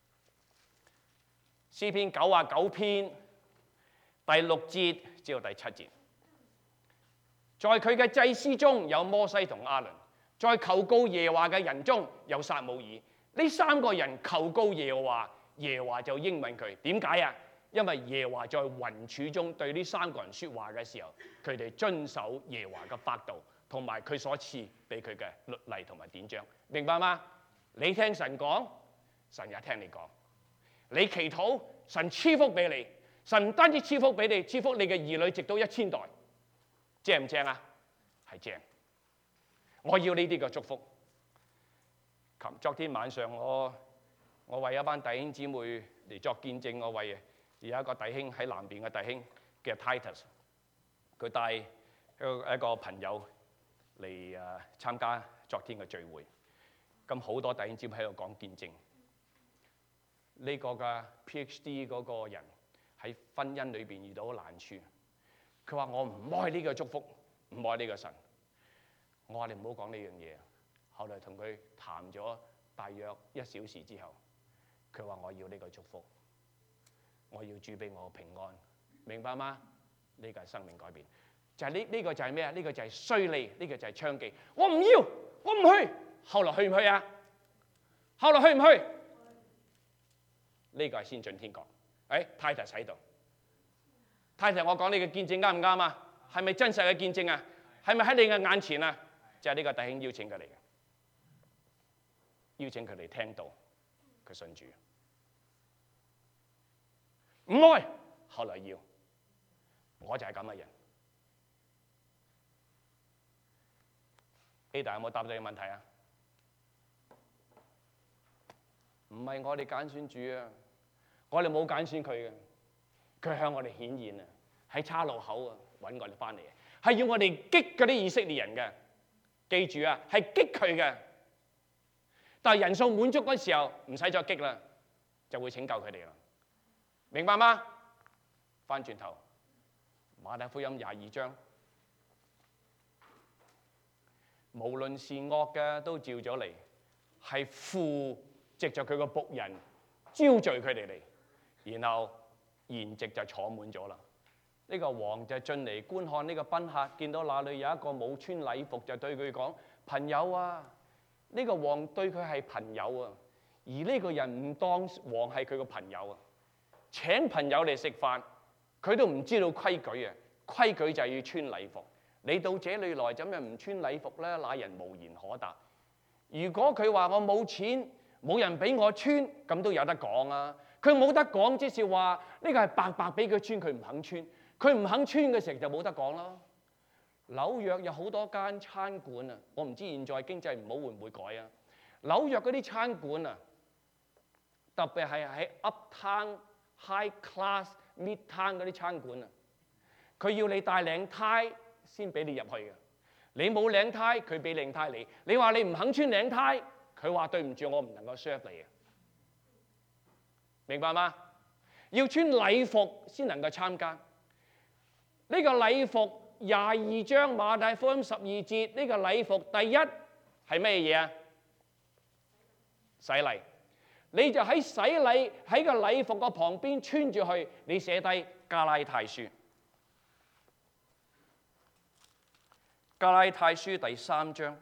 詩篇九十九篇第六節至到第七節，在佢嘅祭司中有摩西同亞倫，在求告耶和華嘅人中有撒母耳。呢三個人求告耶和華，耶和華就應允佢。點解啊？因為耶和華在雲柱中對呢三個人説話嘅時候，佢哋遵守耶和華嘅法度，同埋佢所賜俾佢嘅律例同埋典章。明白嗎？你聽神講，神也聽你講。你祈禱，神賜福俾你。神唔單止賜福俾你，賜福你嘅兒女直到一千代，正唔正啊？係正。我要呢啲嘅祝福。琴昨天晚上我我為一班弟兄姊妹嚟作見證，我為有一個弟兄喺南邊嘅弟兄叫 Titus， 佢帶一個一個朋友嚟誒參加昨天嘅聚會，咁好多弟兄姊妹喺度講見證。呢個嘅 PhD 嗰個人喺婚姻裏邊遇到難處，佢話我唔愛呢個祝福，唔愛呢個神。我話你唔好講呢樣嘢。後來同佢談咗大約一小時之後，佢話我要呢個祝福，我要主俾我平安，明白嗎？呢個係生命改變，就係呢呢個就係咩啊？呢個就係衰利，呢個就係娼妓。我唔要，我唔去。後來去唔去啊？後來去唔去？呢個係先進天國。誒，Titus喺度。Titus，我講你嘅見證啱唔啱啊？係咪真實嘅見證啊？係咪喺你嘅眼前啊？就係呢個弟兄邀請佢嚟嘅。 邀請佢哋聽到佢信主。唔愛，後來要，我就係咁嘅人。Ada 有冇答到你問題啊？唔係我哋揀選主啊，我哋冇揀選佢嘅，佢向我哋顯現啊，喺岔路口啊揾我哋翻嚟，係要我哋激嗰啲以色列人嘅。記住啊，係激佢嘅。但係人數滿足嗰時候，唔使再激啦，就會拯救佢哋啦。明白嗎？翻轉頭，馬太福音廿二章，無論善惡嘅都召咗嚟，係父藉着佢個僕人招聚佢哋嚟，然後筵席就坐滿咗啦。呢個王就進嚟觀看呢個賓客，見到那裏有一個冇穿禮服，就對佢講：朋友啊！呢個王對佢係朋友啊，而呢個人唔當王係佢個朋友啊。請朋友嚟食飯，佢都唔知道規矩啊！規矩就係要穿禮服。你到這裏來，怎樣唔穿禮服呢？那人無言可答。如果佢話我冇錢，冇人俾我穿，咁都有得講啊！佢冇得講，即是話呢個係白白俾佢穿，佢唔肯穿。佢唔肯穿嘅時候就冇得講咯。紐約有好多間餐館啊，我唔知現在經濟唔好會唔會改啊。紐約嗰啲餐館啊，特別係喺 Uptown、High Class、Midtown 嗰啲餐館啊，佢要你戴領呔先俾你入去嘅。你冇領呔，佢俾領呔你。你話你唔肯穿領呔，佢話對唔住，我唔能夠 serve 你啊。明白嗎？要穿禮服先能夠參加。呢個禮服廿二章馬太福音十二節，呢個禮服第一係咩嘢啊？洗禮。你就喺洗禮喺個禮服個旁邊穿住去，你寫低加拉太書。加拉太書第三章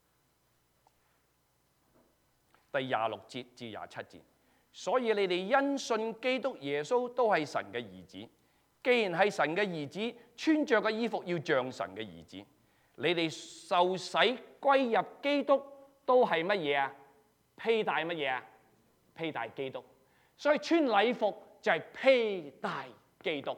第廿六節至廿七節，所以你哋因信基督耶穌都係神嘅兒子。既然係神嘅兒子，穿着嘅衣服要像神嘅兒子。你哋受洗歸入基督都係乜嘢啊？披戴乜嘢啊？披戴基督。所以穿禮服就係披戴基督。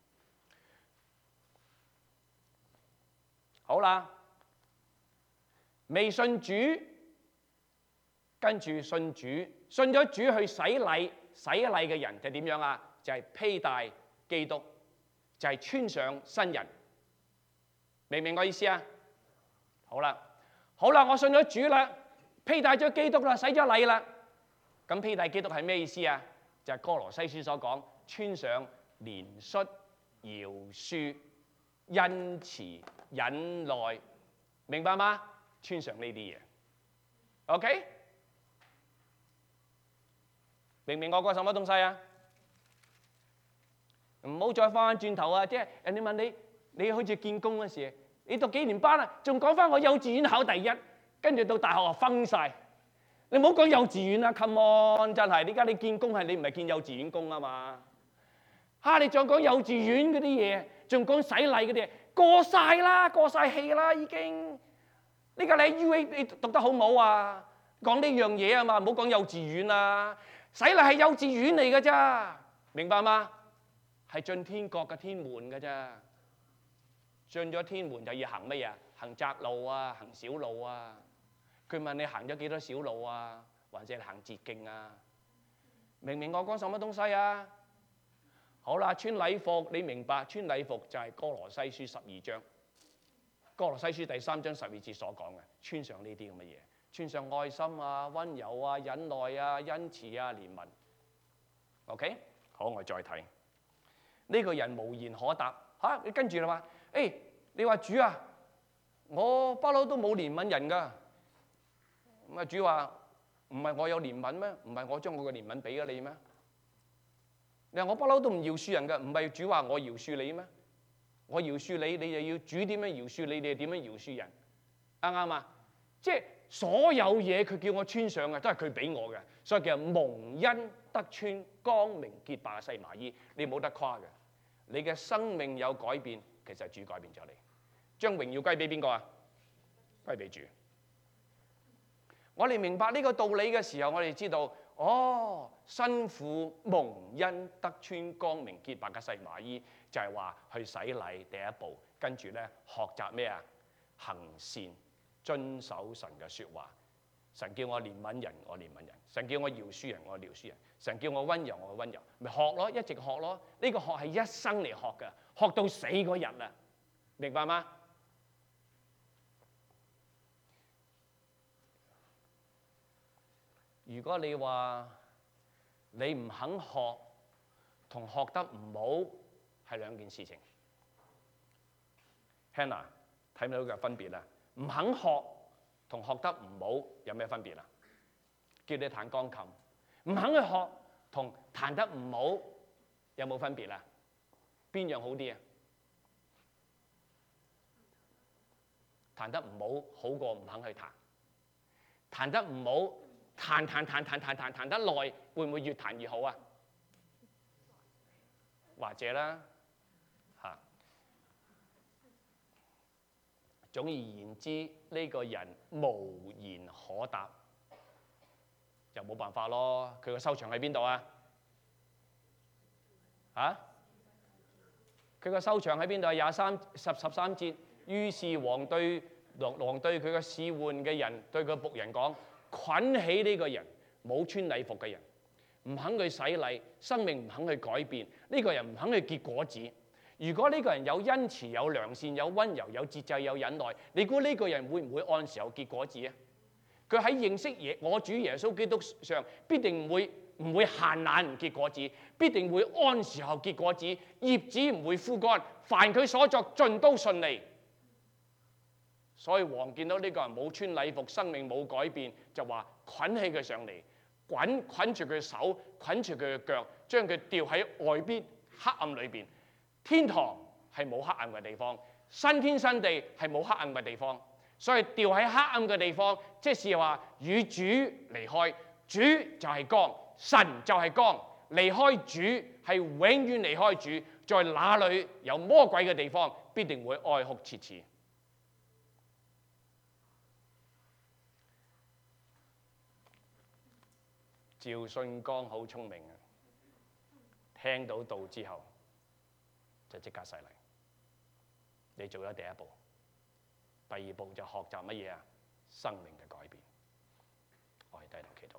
好啦，未信主，跟住信主，信咗主去洗禮，洗禮嘅人就點樣啊？就係披戴基督。就係穿上新人，明唔明我意思啊？好啦，好啦，我信咗主啦，披戴咗基督啦，洗咗禮啦。咁披戴基督係咩意思啊？就係、是、哥羅西書所講，穿上憐恤、饒恕、恩慈、忍耐，明白嗎？穿上呢啲嘢 ，OK？ 明唔明我講什麼東西啊？唔好再翻轉頭啊！即係人哋問你，你好似見工嗰時，你讀幾年班啊？仲講翻我幼稚園考第一，跟住到大學啊分晒。你唔好講幼稚園啊 ，come on， 真係！而家你見工係你唔係見幼稚園工啊嘛？嚇！你再講幼稚園嗰啲嘢，仲講洗禮嗰啲嘢，過晒啦，過晒氣啦已經。呢個你 U A 你讀得好唔好啊？講呢樣嘢啊嘛，唔好講幼稚園啊！洗禮係幼稚園嚟㗎咋，明白嗎？係進天國嘅天門㗎咋，進咗天門就要行乜嘢？行窄路啊，行小路啊。佢問你行咗幾多小路啊，或者行捷徑啊？明唔明我講什麼東西啊？好啦，穿禮服你明白？穿禮服就係哥羅西書十二章，哥羅西書第三章十二節所講嘅，穿上呢啲咁嘅嘢，穿上愛心啊、溫柔啊、忍耐啊、恩慈啊、憐憫。OK， 好，我再睇。呢個人無言可答嚇，你跟住啦嘛？誒，你話主啊，我不嬲都冇憐憫人噶。咁啊，主話唔係我有憐憫咩？唔係我將我嘅憐憫俾咗你咩？你話我不嬲都唔饒恕人噶，唔係主話我饒恕你咩？我饒恕你，你就要主點樣饒恕你，你就點樣饒恕人，啱唔啱啊？即係所有嘢佢叫我穿上嘅，都係佢俾我嘅，所以叫蒙恩得穿光明潔白嘅細麻衣，你冇得誇嘅。你嘅生命有改變，其實主改變咗你。將榮耀歸俾邊個啊？歸俾主。 我哋明白呢個道理嘅時候，我哋知道，哦，新婦蒙恩得穿光明潔白嘅細麻衣，就係話去洗禮第一步，跟住咧學習咩啊？行善，遵守神嘅説話。神叫我憐憫人，我憐憫人；神叫我饒恕人，我饒恕人；神叫我温柔，我温柔。咪學咯，一直學咯。呢個學係一生嚟學嘅，學到死嗰日啊！明白嗎？如果你話你唔肯學，同學得唔好係兩件事情。Hannah 睇唔到嘅分別啊？唔肯學同學得唔好有咩分別啊？叫你彈鋼琴，唔肯去學同彈得唔好有冇分別啊？邊樣好啲啊？彈得唔好好過唔肯去彈。彈得唔好，彈彈彈彈彈彈彈得耐，會唔會越彈越好啊？或者啦，嚇。總而言之，呢、這個人無言可答，就冇辦法咯。佢個收場喺邊度啊？啊？佢個收場喺邊度啊？廿三十十三節。於是王對王王對佢個侍喚嘅人，對佢僕人講：捆起呢個人，冇穿禮服嘅人，唔肯去洗禮，生命唔肯去改變，呢、這個人唔肯去結果子。如果呢個人有恩慈、有良善、有温柔、有節制、有忍耐，你估呢個人會唔會按時候結果子啊？佢喺認識耶我主耶穌基督上，必定唔會唔會閒懶唔結果子，必定會按時候結果子，葉子唔會枯乾，凡佢所作盡都順利。所以王見到呢個人冇穿禮服，生命冇改變，就話捆起佢上嚟，捆捆住佢手，捆住佢嘅腳，將佢吊喺外邊黑暗裏邊。天堂係冇黑暗嘅地方，新天新地係冇黑暗嘅地方，所以掉喺黑暗嘅地方，即是話與主離開，主就係光，神就係光，離開主係永遠離開主，在那裏有魔鬼嘅地方，必定會哀哭切齒。趙信剛好聰明啊，聽到道之後，就即刻洗禮。你做咗第一步，第二步就學習乜嘢啊？生命嘅改變。我係低頭祈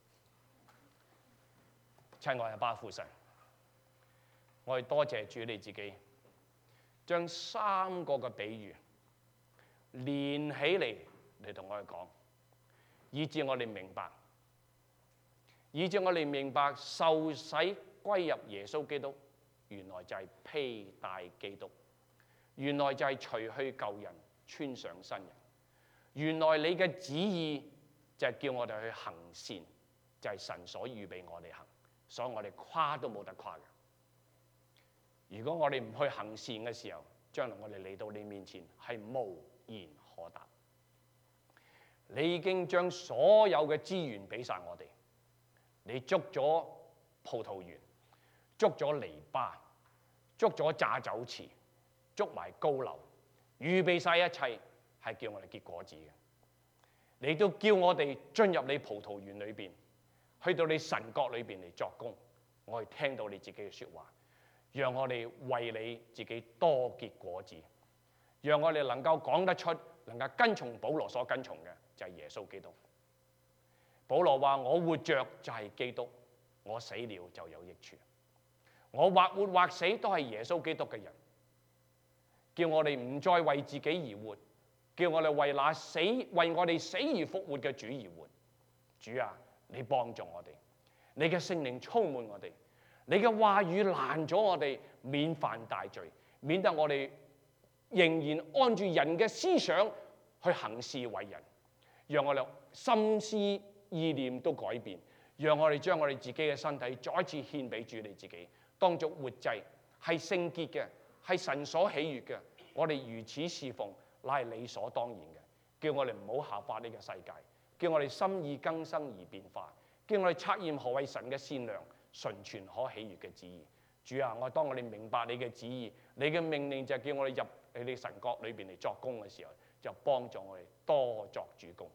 禱。親愛嘅巴父神，我係多謝主你自己，將三個嘅比喻連起嚟嚟同我哋講，以致我哋明白，以致我哋明白受洗歸入耶穌基督，原來就係披戴基督，原來就係除去舊人，穿上新人。原來你嘅旨意就係叫我哋去行善，就係神所預備我哋行，所以我哋誇都冇得誇嘅。如果我哋唔去行善嘅時候，將來我哋嚟到你面前係無言可答。你已經將所有嘅資源俾晒我哋，你捉咗葡萄園，捉咗籬笆，捉咗榨酒池，捉埋高樓，預備晒一切，係叫我哋結果子嘅。你都叫我哋進入你葡萄園裏邊，去到你神國裏邊嚟作工。我哋聽到你自己嘅説話，讓我哋為你自己多結果子，讓我哋能夠講得出，能夠跟從保羅所跟從嘅就係耶穌基督。保羅話：我活着就係基督，我死了就有益處。我或活或死都係耶穌基督嘅人，叫我哋唔再為自己而活，叫我哋為那死為我哋死而復活嘅主而活。主啊，你幫助我哋，你嘅聖靈充滿我哋，你嘅話語攔咗我哋免犯大罪，免得我哋仍然按住人嘅思想去行事為人，讓我哋心思意念都改變，讓我哋將我哋自己嘅身體再一次獻俾主你自己，當作活祭，係聖潔嘅，係神所喜悅嘅。我哋如此侍奉，乃係理所當然嘅。叫我哋唔好效法呢個世界，叫我哋心意更新而變化，叫我哋測驗何為神嘅善良、純全、可喜悅嘅旨意。主啊，我當我哋明白你嘅旨意，你嘅命令就係叫我哋入去你神國裏邊嚟作工嘅時候，就幫助我哋多作主工。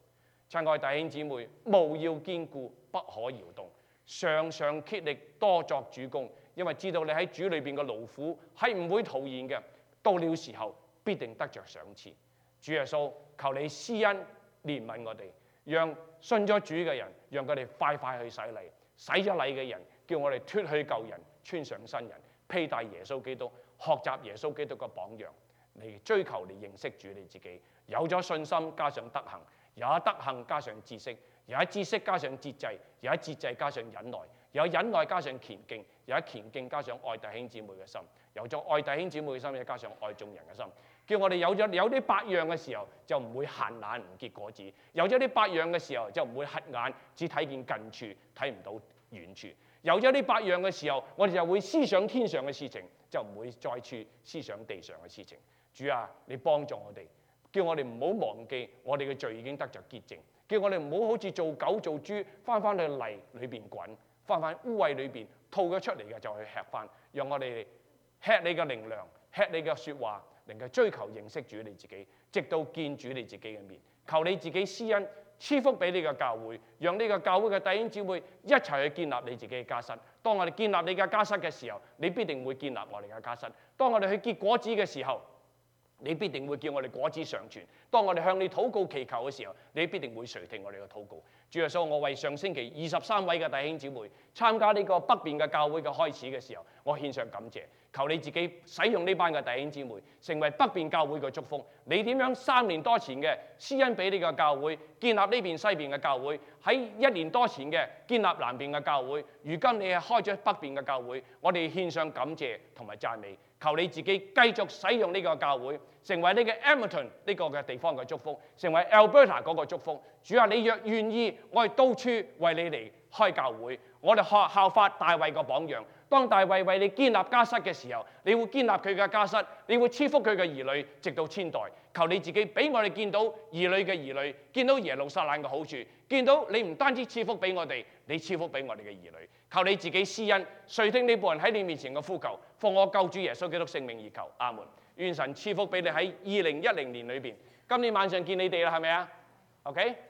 親愛弟兄姊妹，務要堅固，不可搖動，常常竭力多作主工，因為知道你喺主裏邊嘅勞苦係唔會徒然嘅，到了時候必定得着賞賜。主耶穌，求你施恩憐憫我哋，讓信咗主嘅人，讓佢哋快快去洗禮，洗咗禮嘅人，叫我哋脱去舊人，穿上新人，披戴耶穌基督，學習耶穌基督嘅榜樣，嚟追求嚟認識主你自己。有咗信心加上德行，有咗德行加上知識，有咗知識加上節制，有咗節制加上忍耐，有忍耐加上虔敬，有咗虔敬加上愛弟兄姊妹嘅心，有咗愛弟兄姊妹嘅心，又加上愛眾人嘅心。叫我哋有咗有啲八樣嘅時候，就唔會閒眼唔結果子；有咗啲八樣嘅時候，就唔會瞎眼只睇見近處，睇唔到遠處。有咗呢八樣嘅時候，我哋就會思想天上嘅事情，就唔會再處思想地上嘅事情。主啊，你幫助我哋，叫我哋唔好忘記我哋嘅罪已經得着潔淨，叫我哋唔好好似做狗做豬，翻返去泥裏邊滾，翻返污穢裏邊吐咗出嚟嘅就去吃翻，讓我哋吃你嘅靈糧，吃你嘅説話，能夠追求認識主你自己，直到見主你自己嘅面。求你自己施恩賜福俾呢個教會，讓呢個教會嘅弟兄姊妹一齊去建立你自己嘅家室。當我哋建立你嘅家室嘅時候，你必定會建立我哋嘅家室。當我哋去結果子嘅時候，你必定會叫我哋果子常存。當我哋向你禱告祈求嘅時候，你必定會垂聽我哋嘅禱告。主耶穌，我為上星期二十三位嘅弟兄姊妹參加呢個北邊嘅教會嘅開始嘅時候，我獻上感謝。求你自己使用呢班嘅弟兄姊妹，成為北邊教會嘅祝福。你點樣三年多前嘅施恩俾呢個教會，建立呢邊西邊嘅教會，喺一年多前嘅建立南邊嘅教會，如今你係開咗北邊嘅教會，我哋獻上感謝同埋讚美。求你自己繼續使用呢個教會，成為呢個 Edmonton 呢個嘅地方嘅祝福，成為 Alberta 嗰個祝福。主啊，你若願意，我哋到處為你嚟開教會，我哋學效法大衛個榜樣。當大衛為你建立家室嘅時候，你會建立佢嘅家室，你會賜福佢嘅兒女，直到千代。求你自己俾我哋見到兒女嘅兒女，見到耶路撒冷嘅好處，見到你唔單止賜福俾我哋，你賜福俾我哋嘅兒女。求你自己施恩，垂聽呢部人喺你面前嘅呼求，奉我救主耶穌基督聖名而求，阿門。願神賜福俾你喺二零一零年裏邊。今年晚上見你哋啦，係咪啊？OK。